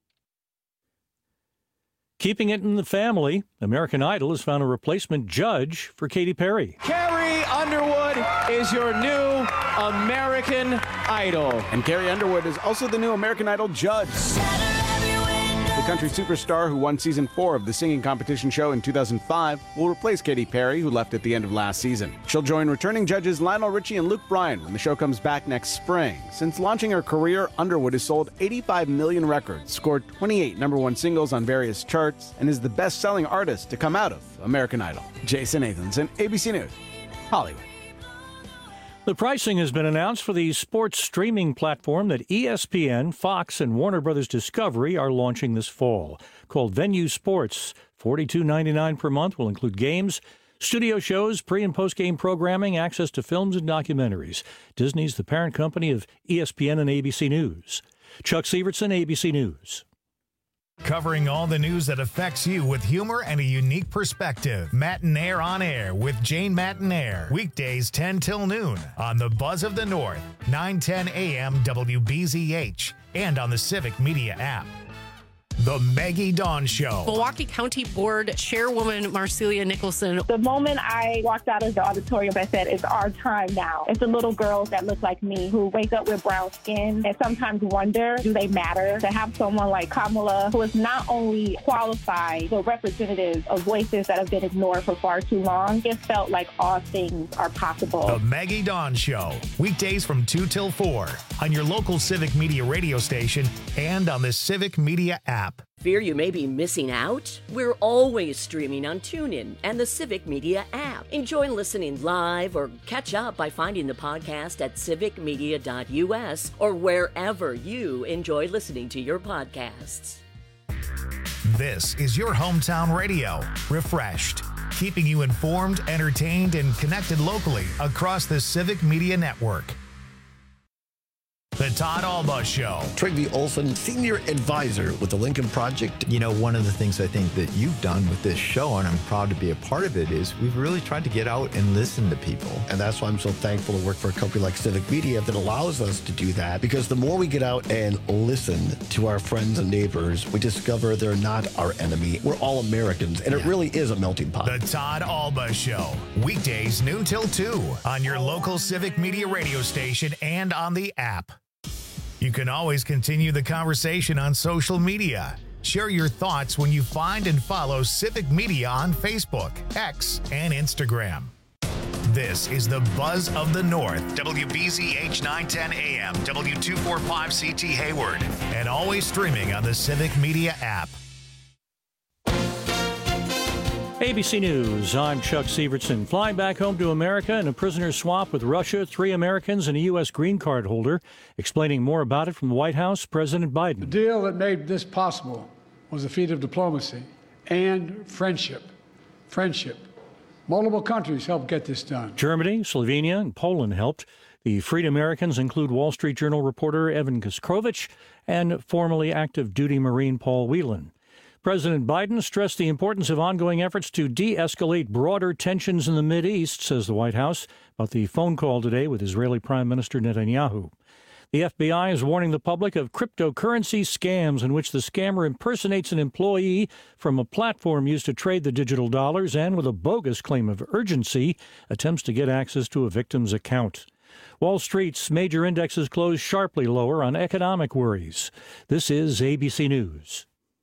Keeping it in the family, American Idol has found a replacement judge for Katy Perry. Carrie Underwood is your new American Idol. And Carrie Underwood is also the new American Idol judge. The country superstar who won season four of the singing competition show in two thousand five will replace Katy Perry, who left at the end of last season. She'll join returning judges Lionel Richie and Luke Bryan when the show comes back next spring. Since launching her career, Underwood has sold eighty-five million records, scored twenty-eight number one singles on various charts, and is the best-selling artist to come out of American Idol. Jason Nathanson, A B C News, Hollywood. The pricing has been announced for the sports streaming platform that E S P N, Fox, and Warner Brothers Discovery are launching this fall. Called Venue Sports, forty-two ninety-nine per month will include games, studio shows, pre- and post-game programming, access to films and documentaries. Disney's the parent company of E S P N and A B C News. Chuck Sievertson, A B C News. Covering all the news that affects you with humor and a unique perspective. Matinaire on Air with Jane Matinaire. Weekdays ten till noon on the Buzz of the North, nine ten a.m. W B Z H, and on the Civic Media app. The Maggie Dawn Show. Milwaukee County Board Chairwoman Marcelia Nicholson. The moment I walked out of the auditorium, I said, it's our time now. It's the little girls that look like me who wake up with brown skin and sometimes wonder, do they matter? To have someone like Kamala, who is not only qualified, but representative of voices that have been ignored for far too long, it felt like all things are possible. The Maggie Dawn Show. Weekdays from two till four on your local Civic Media radio station and on the Civic Media app. Fear you may be missing out? We're always streaming on TuneIn and the Civic Media app. Enjoy listening live or catch up by finding the podcast at civic media dot u s or wherever you enjoy listening to your podcasts. This is your hometown radio, refreshed, keeping you informed, entertained, and connected locally across the Civic Media Network. The Todd Alba Show. Trygve Olson, Senior Advisor with the Lincoln Project. You know, one of the things I think that you've done with this show, and I'm proud to be a part of it, is we've really tried to get out and listen to people. And that's why I'm so thankful to work for a company like Civic Media that allows us to do that. Because the more we get out and listen to our friends and neighbors, we discover they're not our enemy. We're all Americans, and yeah. It really is a melting pot. The Todd Alba Show. Weekdays noon till two on your local Civic Media radio station and on the app. You can always continue the conversation on social media. Share your thoughts when you find and follow Civic Media on Facebook, X, and Instagram. This is the Buzz of the North, W B Z H nine ten A M, W two forty-five C T Hayward, and always streaming on the Civic Media app. A B C News, I'm Chuck Sievertson. Flying back home to America in a prisoner swap with Russia, three Americans and a U S green card holder. Explaining more about it from the White House, President Biden. The deal that made this possible was a feat of diplomacy and friendship. Friendship. Multiple countries helped get this done. Germany, Slovenia, and Poland helped. The freed Americans include Wall Street Journal reporter Evan Kuskrovich and formerly active duty Marine Paul Whelan. President Biden stressed the importance of ongoing efforts to de-escalate broader tensions in the Mideast, says the White House, about the phone call today with Israeli Prime Minister Netanyahu. The F B I is warning the public of cryptocurrency scams in which the scammer impersonates an employee from a platform used to trade the digital dollars and, with a bogus claim of urgency, attempts to get access to a victim's account. Wall Street's major indexes closed sharply lower on economic worries. This is A B C News.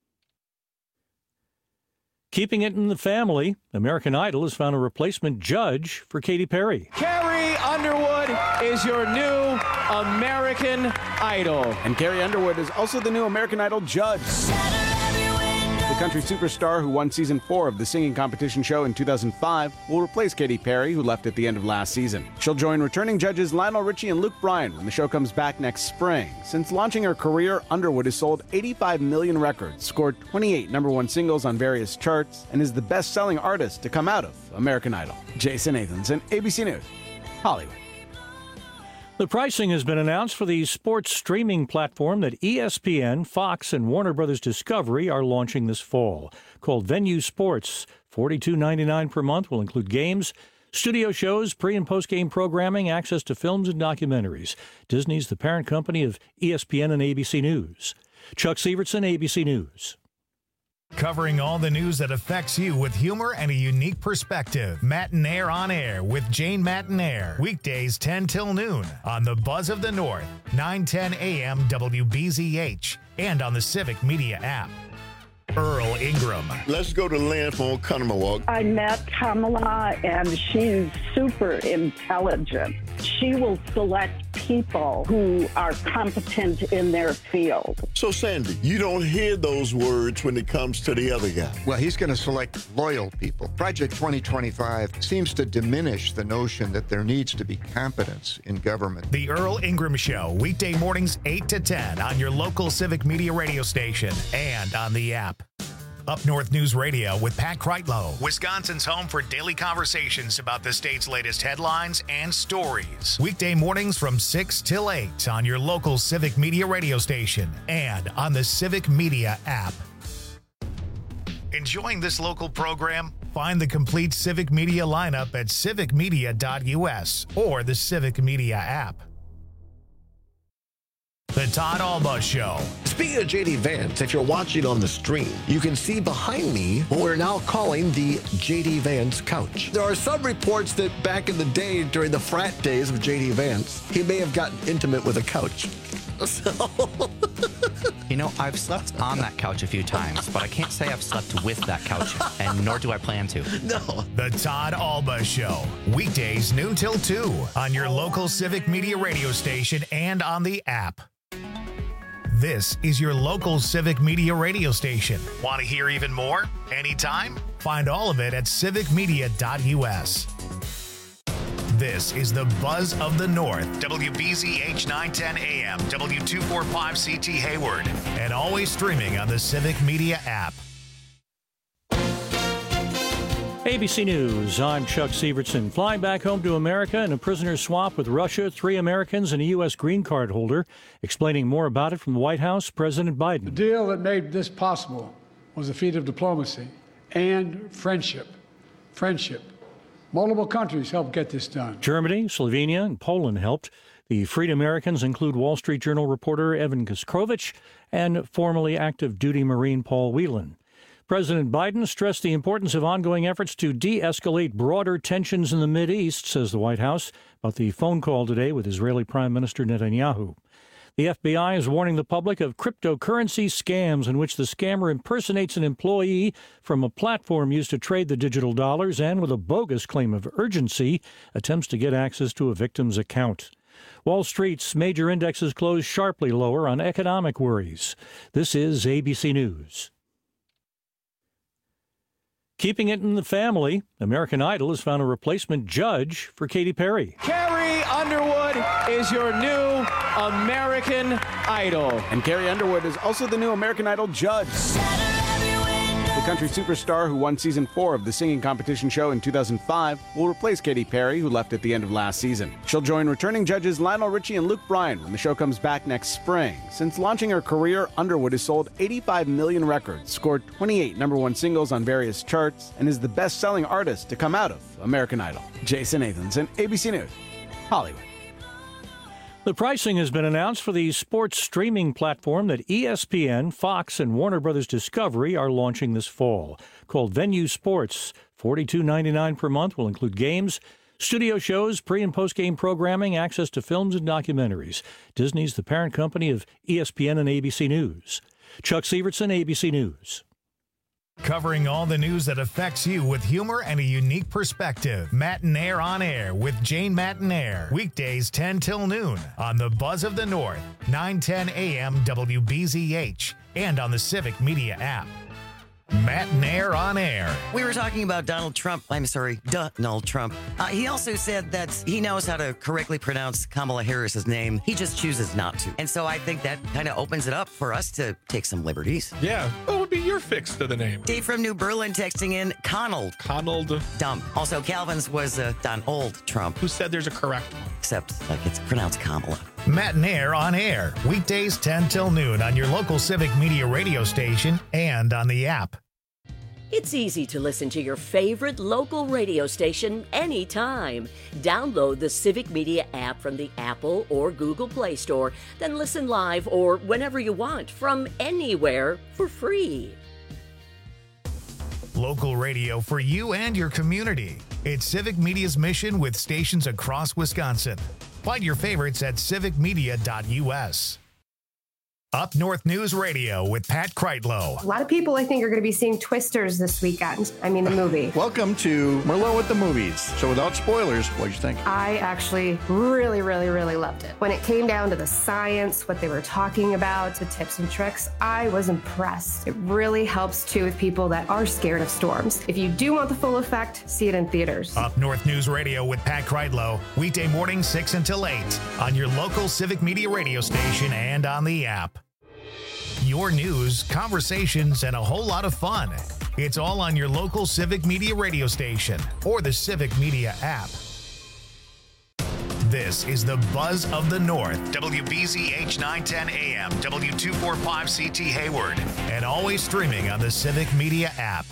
Keeping it in the family, American Idol has found a replacement judge for Katy Perry. Carrie Underwood is your new American Idol. And Carrie Underwood is also the new American Idol judge. The country superstar who won season four of the singing competition show in two thousand five will replace Katy Perry, who left at the end of last season. She'll join returning judges Lionel Richie and Luke Bryan when the show comes back next spring. Since launching her career, Underwood has sold eighty-five million records, scored twenty-eight number one singles on various charts, and is the best-selling artist to come out of American Idol. Jason Nathanson, A B C News, Hollywood. The pricing has been announced for the sports streaming platform that E S P N, Fox, and Warner Brothers Discovery are launching this fall. Called Venue Sports, forty-two ninety-nine per month will include games, studio shows, pre- and post-game programming, access to films and documentaries. Disney's the parent company of E S P N and A B C News. Chuck Sievertson, A B C News. Covering all the news that affects you with humor and a unique perspective. Matinaire on Air with Jane Matinaire. Weekdays ten till noon on the Buzz of the North, nine ten A M W B Z H, and on the Civic Media app. Earl Ingram. Let's go to Lynn from Oconomowoc. I met Kamala, and she's super intelligent. She will select people who are competent in their field. So, Sandy, you don't hear those words when it comes to the other guy. Well, he's going to select loyal people. Project twenty twenty-five seems to diminish the notion that there needs to be competence in government. The Earl Ingram Show, weekday mornings eight to ten on your local Civic Media radio station and on the app. Up North News Radio with Pat Kreitlow, Wisconsin's home for daily conversations about the state's latest headlines and stories. Weekday mornings from six till eight on your local Civic Media radio station and on the Civic Media app. Enjoying this local program? Find the complete Civic Media lineup at civic media dot U S or the Civic Media app. The Todd Alba Show. Speaking of J D Vance, if you're watching on the stream, you can see behind me what we're now calling the J D Vance couch. There are some reports that back in the day, during the frat days of J D Vance, he may have gotten intimate with a couch. So... You know, I've slept on that couch a few times, but I can't say I've slept with that couch, and nor do I plan to. No. The Todd Alba Show. Weekdays noon till two on your local Civic Media radio station and on the app. This is your local Civic Media radio station. Want to hear even more? Anytime? Find all of it at civic media dot U S. This is the Buzz of the North, W B Z H nine ten A M, W two forty-five C T Hayward, and always streaming on the Civic Media app. A B C News, I'm Chuck Sievertson. Flying back home to America in a prisoner swap with Russia, three Americans and a U S green card holder. Explaining more about it from the White House, President Biden. The deal that made this possible was a feat of diplomacy and friendship. Friendship. Multiple countries helped get this done. Germany, Slovenia, and Poland helped. The freed Americans include Wall Street Journal reporter Evan Kuskrovich and formerly active duty Marine Paul Whelan. President Biden stressed the importance of ongoing efforts to de-escalate broader tensions in the Mideast, says the White House, about the phone call today with Israeli Prime Minister Netanyahu. The F B I is warning the public of cryptocurrency scams in which the scammer impersonates an employee from a platform used to trade the digital dollars and, with a bogus claim of urgency, attempts to get access to a victim's account. Wall Street's major indexes closed sharply lower on economic worries. This is A B C News. Keeping it in the family, American Idol has found a replacement judge for Katy Perry. Carrie Underwood is your new American Idol. And Carrie Underwood is also the new American Idol judge. The country superstar who won season four of the singing competition show in two thousand five will replace Katy Perry, who left at the end of last season. She'll join returning judges Lionel Richie and Luke Bryan when the show comes back next spring. Since launching her career, Underwood has sold eighty-five million records, scored twenty-eight number one singles on various charts, and is the best-selling artist to come out of American Idol. Jason Nathanson, A B C News, Hollywood. The pricing has been announced for the sports streaming platform that E S P N, Fox, and Warner Brothers Discovery are launching this fall. Called Venue Sports, forty-two ninety-nine per month will include games, studio shows, pre- and post-game programming, access to films and documentaries. Disney's the parent company of E S P N and A B C News. Chuck Sievertson, A B C News. Covering all the news that affects you with humor and a unique perspective. Matinaire on Air with Jane Matinaire. Weekdays ten till noon on the Buzz of the North, nine ten A M W B Z H, and on the Civic Media app. Matinaire on Air. We were talking about Donald Trump. I'm sorry, Donald Trump. Uh, he also said that he knows how to correctly pronounce Kamala Harris's name. He just chooses not to. And so I think that kind of opens it up for us to take some liberties. Yeah, what would be your fix to the name? Dave from New Berlin texting in Conald. Conald. Dumb. Also, Calvin's was uh, Donald Trump. Who said there's a correct one? Except like it's pronounced Kamala. Matinaire on Air. Weekdays ten till noon on your local Civic Media radio station and on the app. It's easy to listen to your favorite local radio station anytime. Download the Civic Media app from the Apple or Google Play Store, then listen live or whenever you want from anywhere for free. Local radio for you and your community. It's Civic Media's mission with stations across Wisconsin. Find your favorites at civic media dot U S. Up North News Radio with Pat Kreitlow. A lot of people, I think, are going to be seeing Twisters this weekend. I mean, the movie. Welcome to Merlot at the Movies. So without spoilers, what did you think? I actually really, really, really loved it. When it came down to the science, what they were talking about, the tips and tricks, I was impressed. It really helps, too, with people that are scared of storms. If you do want the full effect, see it in theaters. Up North News Radio with Pat Kreitlow. Weekday morning, six until eight on your local Civic Media radio station and on the app. Your news, conversations, and a whole lot of fun. It's all on your local Civic Media radio station or the Civic Media app. This is the Buzz of the North. W B Z H nine ten A M, W two forty-five C T Hayward, and always streaming on the Civic Media app.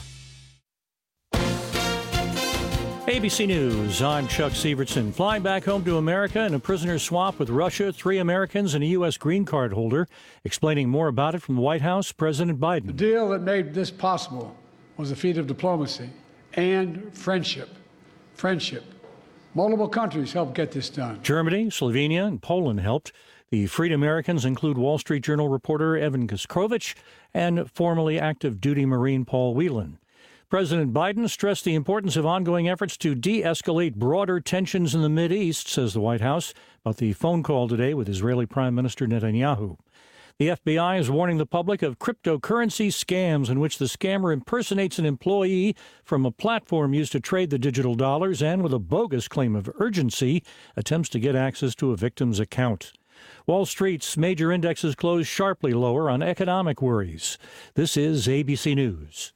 A B C News, I'm Chuck Sievertson. Flying back home to America in a prisoner swap with Russia, three Americans and a U S green card holder. Explaining more about it from the White House, President Biden. The deal that made this possible was a feat of diplomacy and friendship. Friendship. Multiple countries helped get this done. Germany, Slovenia, and Poland helped. The freed Americans include Wall Street Journal reporter Evan Kuskrovich and formerly active duty Marine Paul Whelan. President Biden stressed the importance of ongoing efforts to de-escalate broader tensions in the Mideast, says the White House, about the phone call today with Israeli Prime Minister Netanyahu. The F B I is warning the public of cryptocurrency scams in which the scammer impersonates an employee from a platform used to trade the digital dollars and, with a bogus claim of urgency, attempts to get access to a victim's account. Wall Street's major indexes closed sharply lower on economic worries. This is A B C News.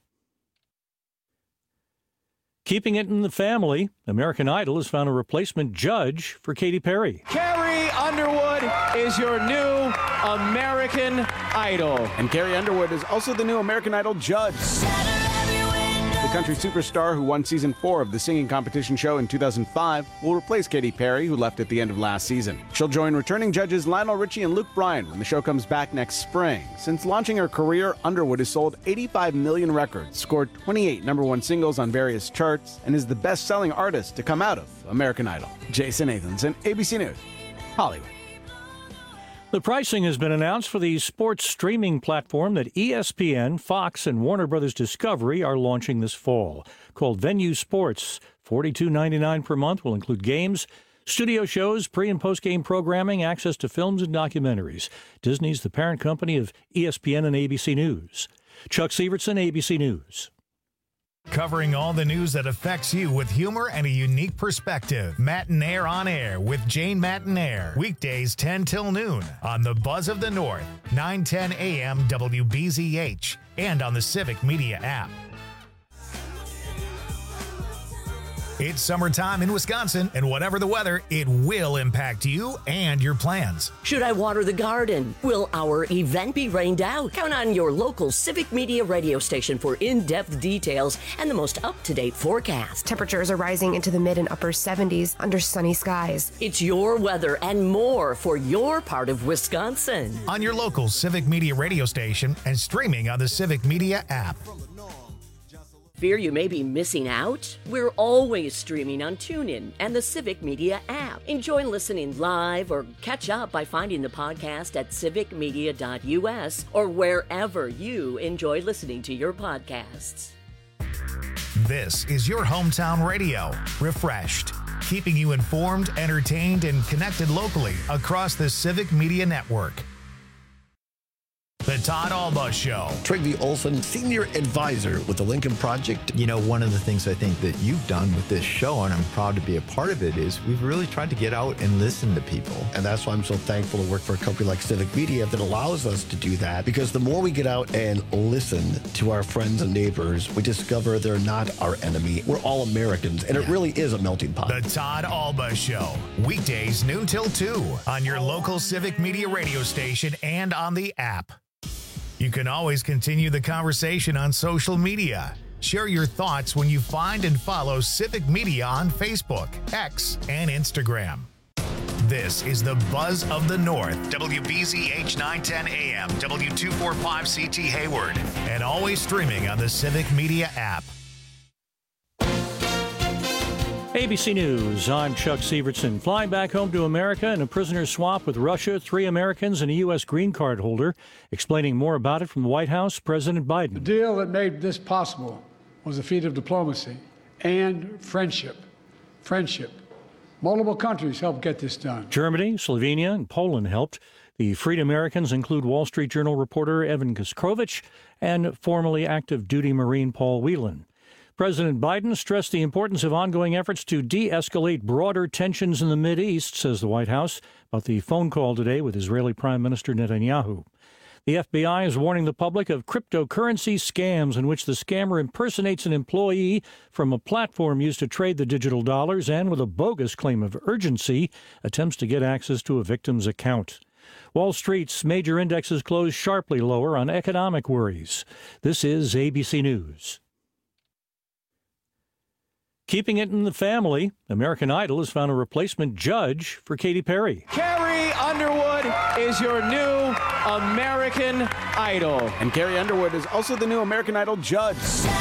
Keeping it in the family, American Idol has found a replacement judge for Katy Perry. Carrie Underwood is your new American Idol. And Carrie Underwood is also the new American Idol judge. The country superstar who won season four of the singing competition show in two thousand five will replace Katy Perry, who left at the end of last season. She'll join returning judges Lionel Richie and Luke Bryan when the show comes back next spring. Since launching her career, Underwood has sold eighty-five million records, scored twenty-eight number one singles on various charts, and is the best-selling artist to come out of American Idol. Jason Nathanson, A B C News, Hollywood. The pricing has been announced for the sports streaming platform that E S P N, Fox, and Warner Brothers Discovery are launching this fall. Called Venue Sports, forty-two ninety-nine per month will include games, studio shows, pre- and post-game programming, access to films and documentaries. Disney's the parent company of E S P N and A B C News. Chuck Sievertson, A B C News. Covering all the news that affects you with humor and a unique perspective. Matinaire on Air with Jane Matinaire. Weekdays ten till noon on the Buzz of the North, nine ten A M W B Z H, and on the Civic Media app. It's summertime in Wisconsin, and whatever the weather, it will impact you and your plans. Should I water the garden? Will our event be rained out? Count on your local Civic Media radio station for in-depth details and the most up-to-date forecast. Temperatures are rising into the mid and upper seventies under sunny skies. It's your weather and more for your part of Wisconsin. On your local Civic Media radio station and streaming on the Civic Media app. Fear you may be missing out? We're always streaming on TuneIn and the Civic Media app. Enjoy listening live or catch up by finding the podcast at civic media dot U S or wherever you enjoy listening to your podcasts. This is your hometown radio, refreshed, keeping you informed, entertained, and connected locally across the Civic Media Network. The Todd Alba Show. Trygve Olson, Senior Advisor with the Lincoln Project. You know, one of the things I think that you've done with this show, and I'm proud to be a part of it, is we've really tried to get out and listen to people. And that's why I'm so thankful to work for a company like Civic Media that allows us to do that. Because the more we get out and listen to our friends and neighbors, we discover they're not our enemy. We're all Americans, and yeah. It really is a melting pot. The Todd Alba Show. Weekdays noon till two on your local Civic Media radio station and on the app. You can always continue the conversation on social media. Share your thoughts when you find and follow Civic Media on Facebook, X, and Instagram. This is the Buzz of the North, W B Z H nine ten A M, W two forty-five C T Hayward, and always streaming on the Civic Media app. A B C News, I'm Chuck Sievertson. Flying back home to America in a prisoner swap with Russia, three Americans and a U S green card holder. Explaining more about it from the White House, President Biden. The deal that made this possible was a feat of diplomacy and friendship. Friendship. Multiple countries helped get this done. Germany, Slovenia, and Poland helped. The freed Americans include Wall Street Journal reporter Evan Kuskrovich and formerly active duty Marine Paul Whelan. President Biden stressed the importance of ongoing efforts to de-escalate broader tensions in the Mideast, says the White House, about the phone call today with Israeli Prime Minister Netanyahu. The F B I is warning the public of cryptocurrency scams in which the scammer impersonates an employee from a platform used to trade the digital dollars and, with a bogus claim of urgency, attempts to get access to a victim's account. Wall Street's major indexes closed sharply lower on economic worries. This is A B C News. Keeping it in the family, American Idol has found a replacement judge for Katy Perry. Carrie Underwood is your new American Idol. And Carrie Underwood is also the new American Idol judge.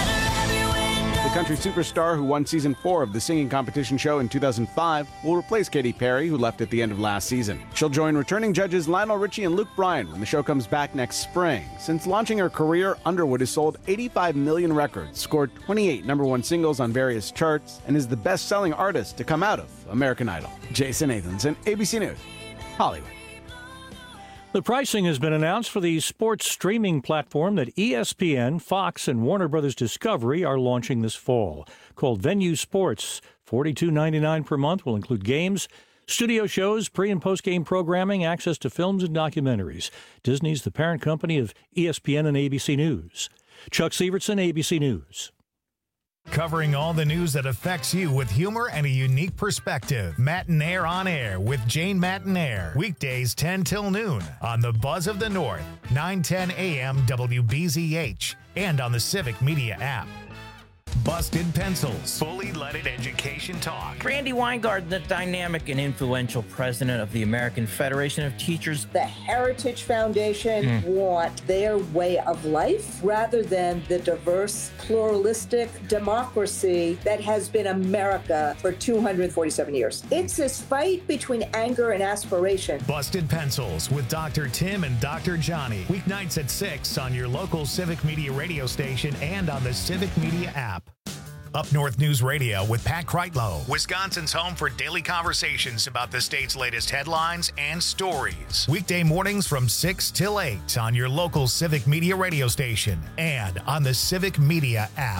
The country superstar who won season four of the singing competition show in two thousand five will replace Katy Perry, who left at the end of last season. She'll join returning judges Lionel Richie and Luke Bryan when the show comes back next spring. Since launching her career, Underwood has sold eighty-five million records, scored twenty-eight number one singles on various charts, and is the best-selling artist to come out of American Idol. Jason Nathanson, A B C News, Hollywood. The pricing has been announced for the sports streaming platform that E S P N, Fox, and Warner Brothers Discovery are launching this fall. Called Venue Sports, forty-two ninety-nine per month, will include games, studio shows, pre- and post-game programming, access to films and documentaries. Disney's the parent company of E S P N and A B C News. Chuck Sievertson, A B C News. Covering all the news that affects you with humor and a unique perspective. Matinaire on Air with Jane Matinaire. Weekdays ten till noon on the Buzz of the North, nine ten a.m. W B Z H, and on the Civic Media app. Busted Pencils, fully leaded education talk. Randy Weingart, the dynamic and influential president of the American Federation of Teachers. The Heritage Foundation mm. want their way of life rather than the diverse, pluralistic democracy that has been America for two hundred forty-seven years. It's this fight between anger and aspiration. Busted Pencils with Doctor Tim and Doctor Johnny. Weeknights at six on your local Civic Media radio station and on the Civic Media app. Up North News Radio with Pat Kreitlow, Wisconsin's home for daily conversations about the state's latest headlines and stories. Weekday mornings from six till eight on your local Civic Media radio station and on the Civic Media app.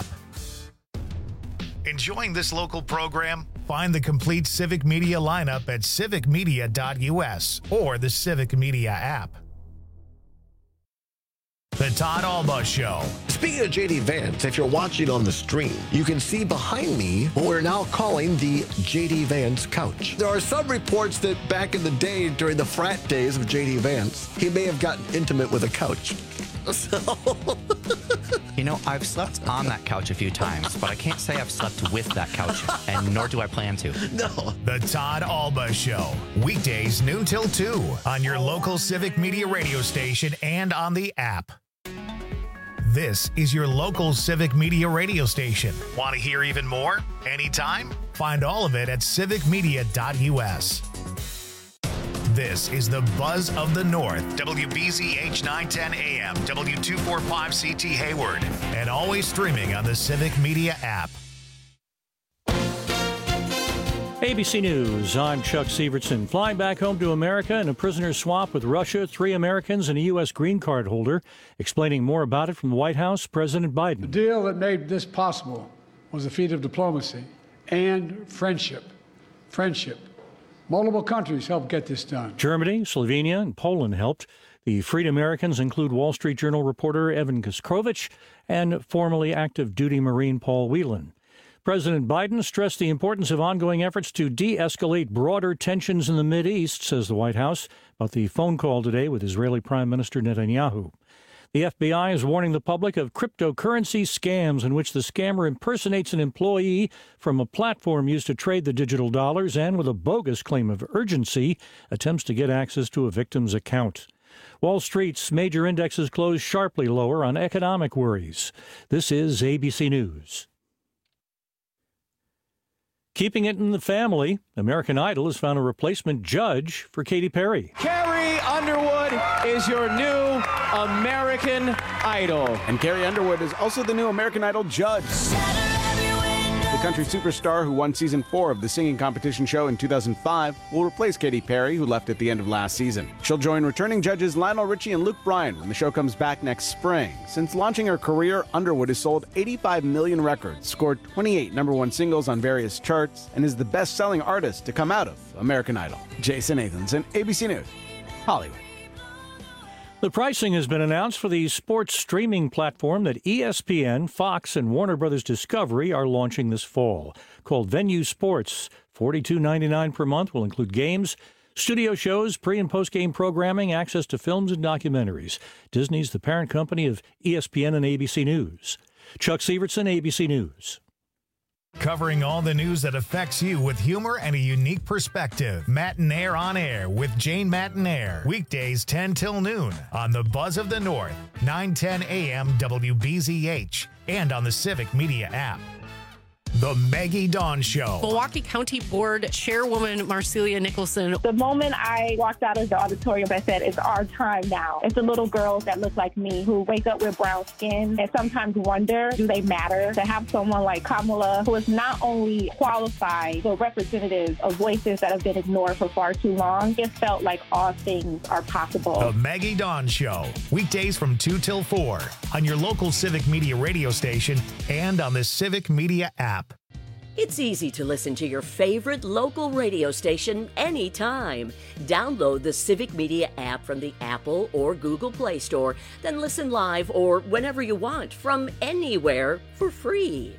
Enjoying this local program? Find the complete Civic Media lineup at civic media dot u s or the Civic Media app. The Todd Alba Show. Speaking of J D Vance, if you're watching on the stream, you can see behind me what we're now calling the J D Vance couch. There are some reports that back in the day, during the frat days of J D Vance, he may have gotten intimate with a couch. So... You know, I've slept on that couch a few times, but I can't say I've slept with that couch, and nor do I plan to. No. The Todd Alba Show. Weekdays noon till two on your local Civic Media radio station and on the app. This is your local Civic Media radio station. Want to hear even more? Anytime? Find all of it at civic media dot u s. This is the Buzz of the North, W B Z H nine ten A M, W two forty-five C T Hayward, and always streaming on the Civic Media app. A B C News, I'm Chuck Sievertson. Flying back home to America in a prisoner swap with Russia, three Americans and a U S green card holder. Explaining more about it from the White House, President Biden. The deal that made this possible was a feat of diplomacy and friendship. Friendship. Multiple countries helped get this done. Germany, Slovenia, and Poland helped. The freed Americans include Wall Street Journal reporter Evan Kuskrovich and formerly active duty Marine Paul Whelan. President Biden stressed the importance of ongoing efforts to de-escalate broader tensions in the Mideast, says the White House, about the phone call today with Israeli Prime Minister Netanyahu. The F B I is warning the public of cryptocurrency scams in which the scammer impersonates an employee from a platform used to trade the digital dollars and, with a bogus claim of urgency, attempts to get access to a victim's account. Wall Street's major indexes closed sharply lower on economic worries. This is A B C News. Keeping it in the family, American Idol has found a replacement judge for Katy Perry. Carrie Underwood is your new American Idol. And Carrie Underwood is also the new American Idol judge. The country superstar who won season four of the singing competition show in two thousand five will replace Katy Perry, who left at the end of last season. She'll join returning judges Lionel Richie and Luke Bryan when the show comes back next spring. Since launching her career, Underwood has sold eighty-five million records, scored twenty-eight number one singles on various charts, and is the best-selling artist to come out of American Idol. Jason Nathanson, A B C News, Hollywood. The pricing has been announced for the sports streaming platform that E S P N, Fox, and Warner Brothers Discovery are launching this fall. Called Venue Sports, forty-two ninety-nine per month, will include games, studio shows, pre- and post-game programming, access to films and documentaries. Disney's the parent company of E S P N and A B C News. Chuck Sievertson, A B C News. Covering all the news that affects you with humor and a unique perspective. Matinaire on Air with Jane Matinaire. Weekdays ten till noon on the Buzz of the North, nine ten a.m. W B Z H, and on the Civic Media app. The Maggie Dawn Show. Milwaukee County Board Chairwoman Marcelia Nicholson. The moment I walked out of the auditorium, I said, it's our time now. It's the little girls that look like me who wake up with brown skin and sometimes wonder, do they matter? To have someone like Kamala, who is not only qualified, but representative of voices that have been ignored for far too long, it felt like all things are possible. The Maggie Dawn Show. Weekdays from two till four on your local Civic Media radio station and on the Civic Media app. It's easy to listen to your favorite local radio station anytime. Download the Civic Media app from the Apple or Google Play Store, then listen live or whenever you want from anywhere for free.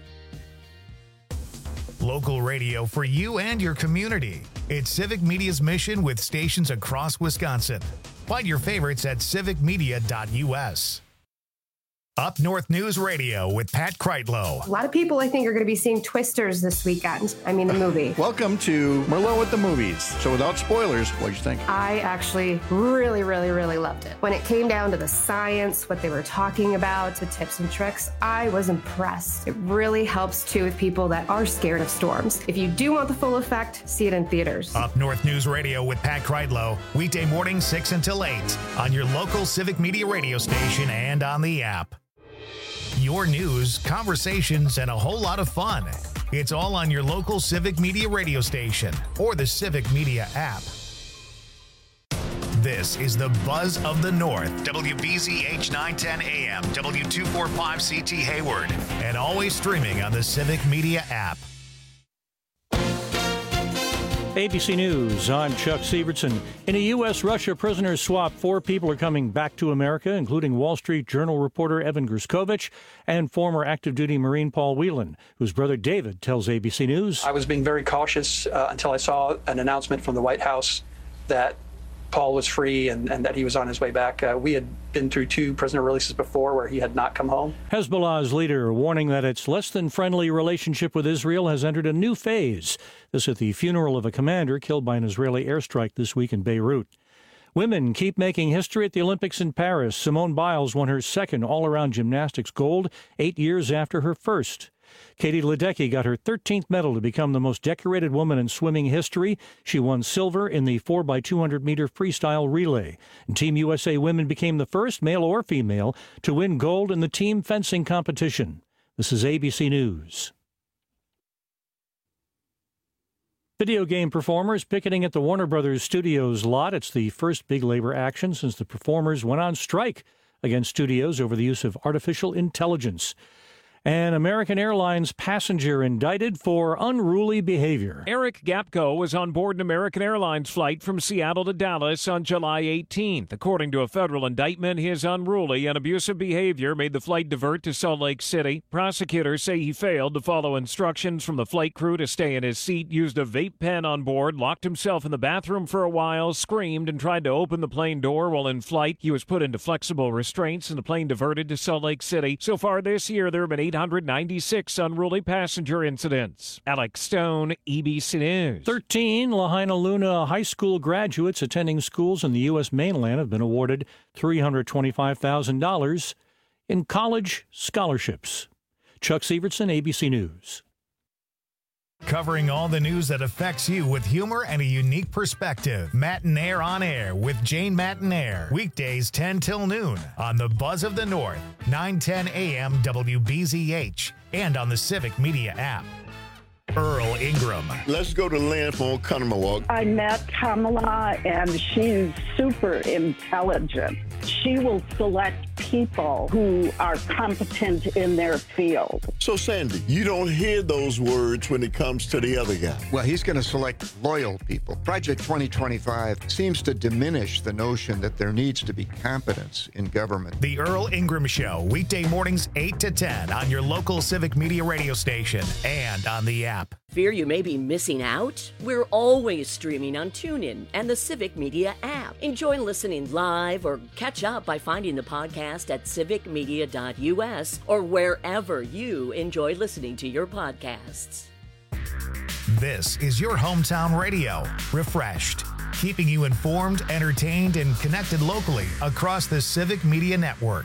Local radio for you and your community. It's Civic Media's mission with stations across Wisconsin. Find your favorites at civic media dot u s. Up North News Radio with Pat Kreitlow. A lot of people, I think, are going to be seeing Twisters this weekend. I mean, the movie. Welcome to Merlot at the Movies. So without spoilers, what'd you think? I actually really, really, really loved it. When it came down to the science, what they were talking about, the tips and tricks, I was impressed. It really helps, too, with people that are scared of storms. If you do want the full effect, see it in theaters. Up North News Radio with Pat Kreitlow. Weekday morning, six until eight on your local Civic Media radio station and on the app. Your news, conversations, and a whole lot of fun. It's all on your local Civic Media radio station or the Civic Media app. This is the Buzz of the North, W B Z H nine ten A M, W two forty-five C T Hayward, and always streaming on the Civic Media app. A B C News, I'm Chuck Sievertson. In a U S Russia prisoner swap, four people are coming back to America, including Wall Street Journal reporter Evan Gerskovich and former active duty Marine Paul Whelan, whose brother David tells A B C News. I was being very cautious uh, until I saw an announcement from the White House that Paul was free and, and that he was on his way back. Uh, we had been through two prisoner releases before where he had not come home. Hezbollah's leader warning that its less than friendly relationship with Israel has entered a new phase. This at the funeral of a commander killed by an Israeli airstrike this week in Beirut. Women keep making history at the Olympics in Paris. Simone Biles won her second all-around gymnastics gold eight years after her first. Katie Ledecky got her thirteenth medal to become the most decorated woman in swimming history. She won silver in the four by two hundred meter freestyle relay. And Team U S A women became the first, male or female, to win gold in the team fencing competition. This is A B C News. Video game performers picketing at the Warner Brothers Studios lot. It's the first big labor action since the performers went on strike against studios over the use of artificial intelligence. An American Airlines passenger indicted for unruly behavior. Eric Gapko was on board an American Airlines flight from Seattle to Dallas on July eighteenth. According to a federal indictment, his unruly and abusive behavior made the flight divert to Salt Lake City. Prosecutors say he failed to follow instructions from the flight crew to stay in his seat, used a vape pen on board, locked himself in the bathroom for a while, screamed, and tried to open the plane door while in flight. He was put into flexible restraints and the plane diverted to Salt Lake City. So far this year, there have been eight hundred ninety-six unruly passenger incidents. Alex Stone, E B C News. thirteen Lahaina Luna High School graduates attending schools in the U S mainland have been awarded three hundred twenty-five thousand dollars in college scholarships. Chuck Sievertson, A B C News. Covering all the news that affects you with humor and a unique perspective. Matinaire on Air with Jane Matinaire. Weekdays ten till noon on the Buzz of the North, nine ten A M W B Z H, and on the Civic Media app. Earl Ingram. Let's go to Lynn from Oconomowoc. I met Kamala, and she's super intelligent. She will select people who are competent in their field. So, Sandy, you don't hear those words when it comes to the other guy. Well, he's going to select loyal people. Project twenty twenty-five seems to diminish the notion that there needs to be competence in government. The Earl Ingram Show, weekday mornings eight to ten on your local Civic Media radio station and on the app. Fear you may be missing out? We're always streaming on TuneIn and the Civic Media app. Enjoy listening live or catch up by finding the podcast at civic media dot u s or wherever you enjoy listening to your podcasts. This is your hometown radio, refreshed, keeping you informed, entertained, and connected locally across the Civic Media Network.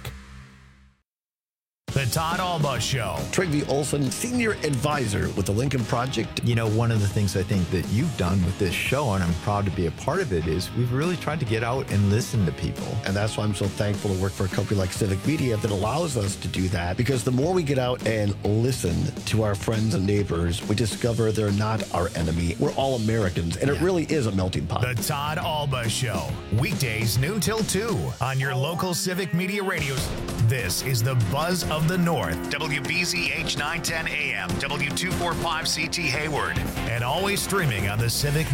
The Todd Alba Show. Trygve Olson, Senior Advisor with the Lincoln Project. You know, one of the things I think that you've done with this show, and I'm proud to be a part of it, is we've really tried to get out and listen to people. And that's why I'm so thankful to work for a company like Civic Media that allows us to do that. Because the more we get out and listen to our friends and neighbors, we discover they're not our enemy. We're all Americans, and yeah. It really is a melting pot. The Todd Alba Show. Weekdays noon till two on your local Civic Media radios. This is the buzz of the North. W B Z H nine ten A M, W two forty-five C T Hayward, and always streaming on the Civic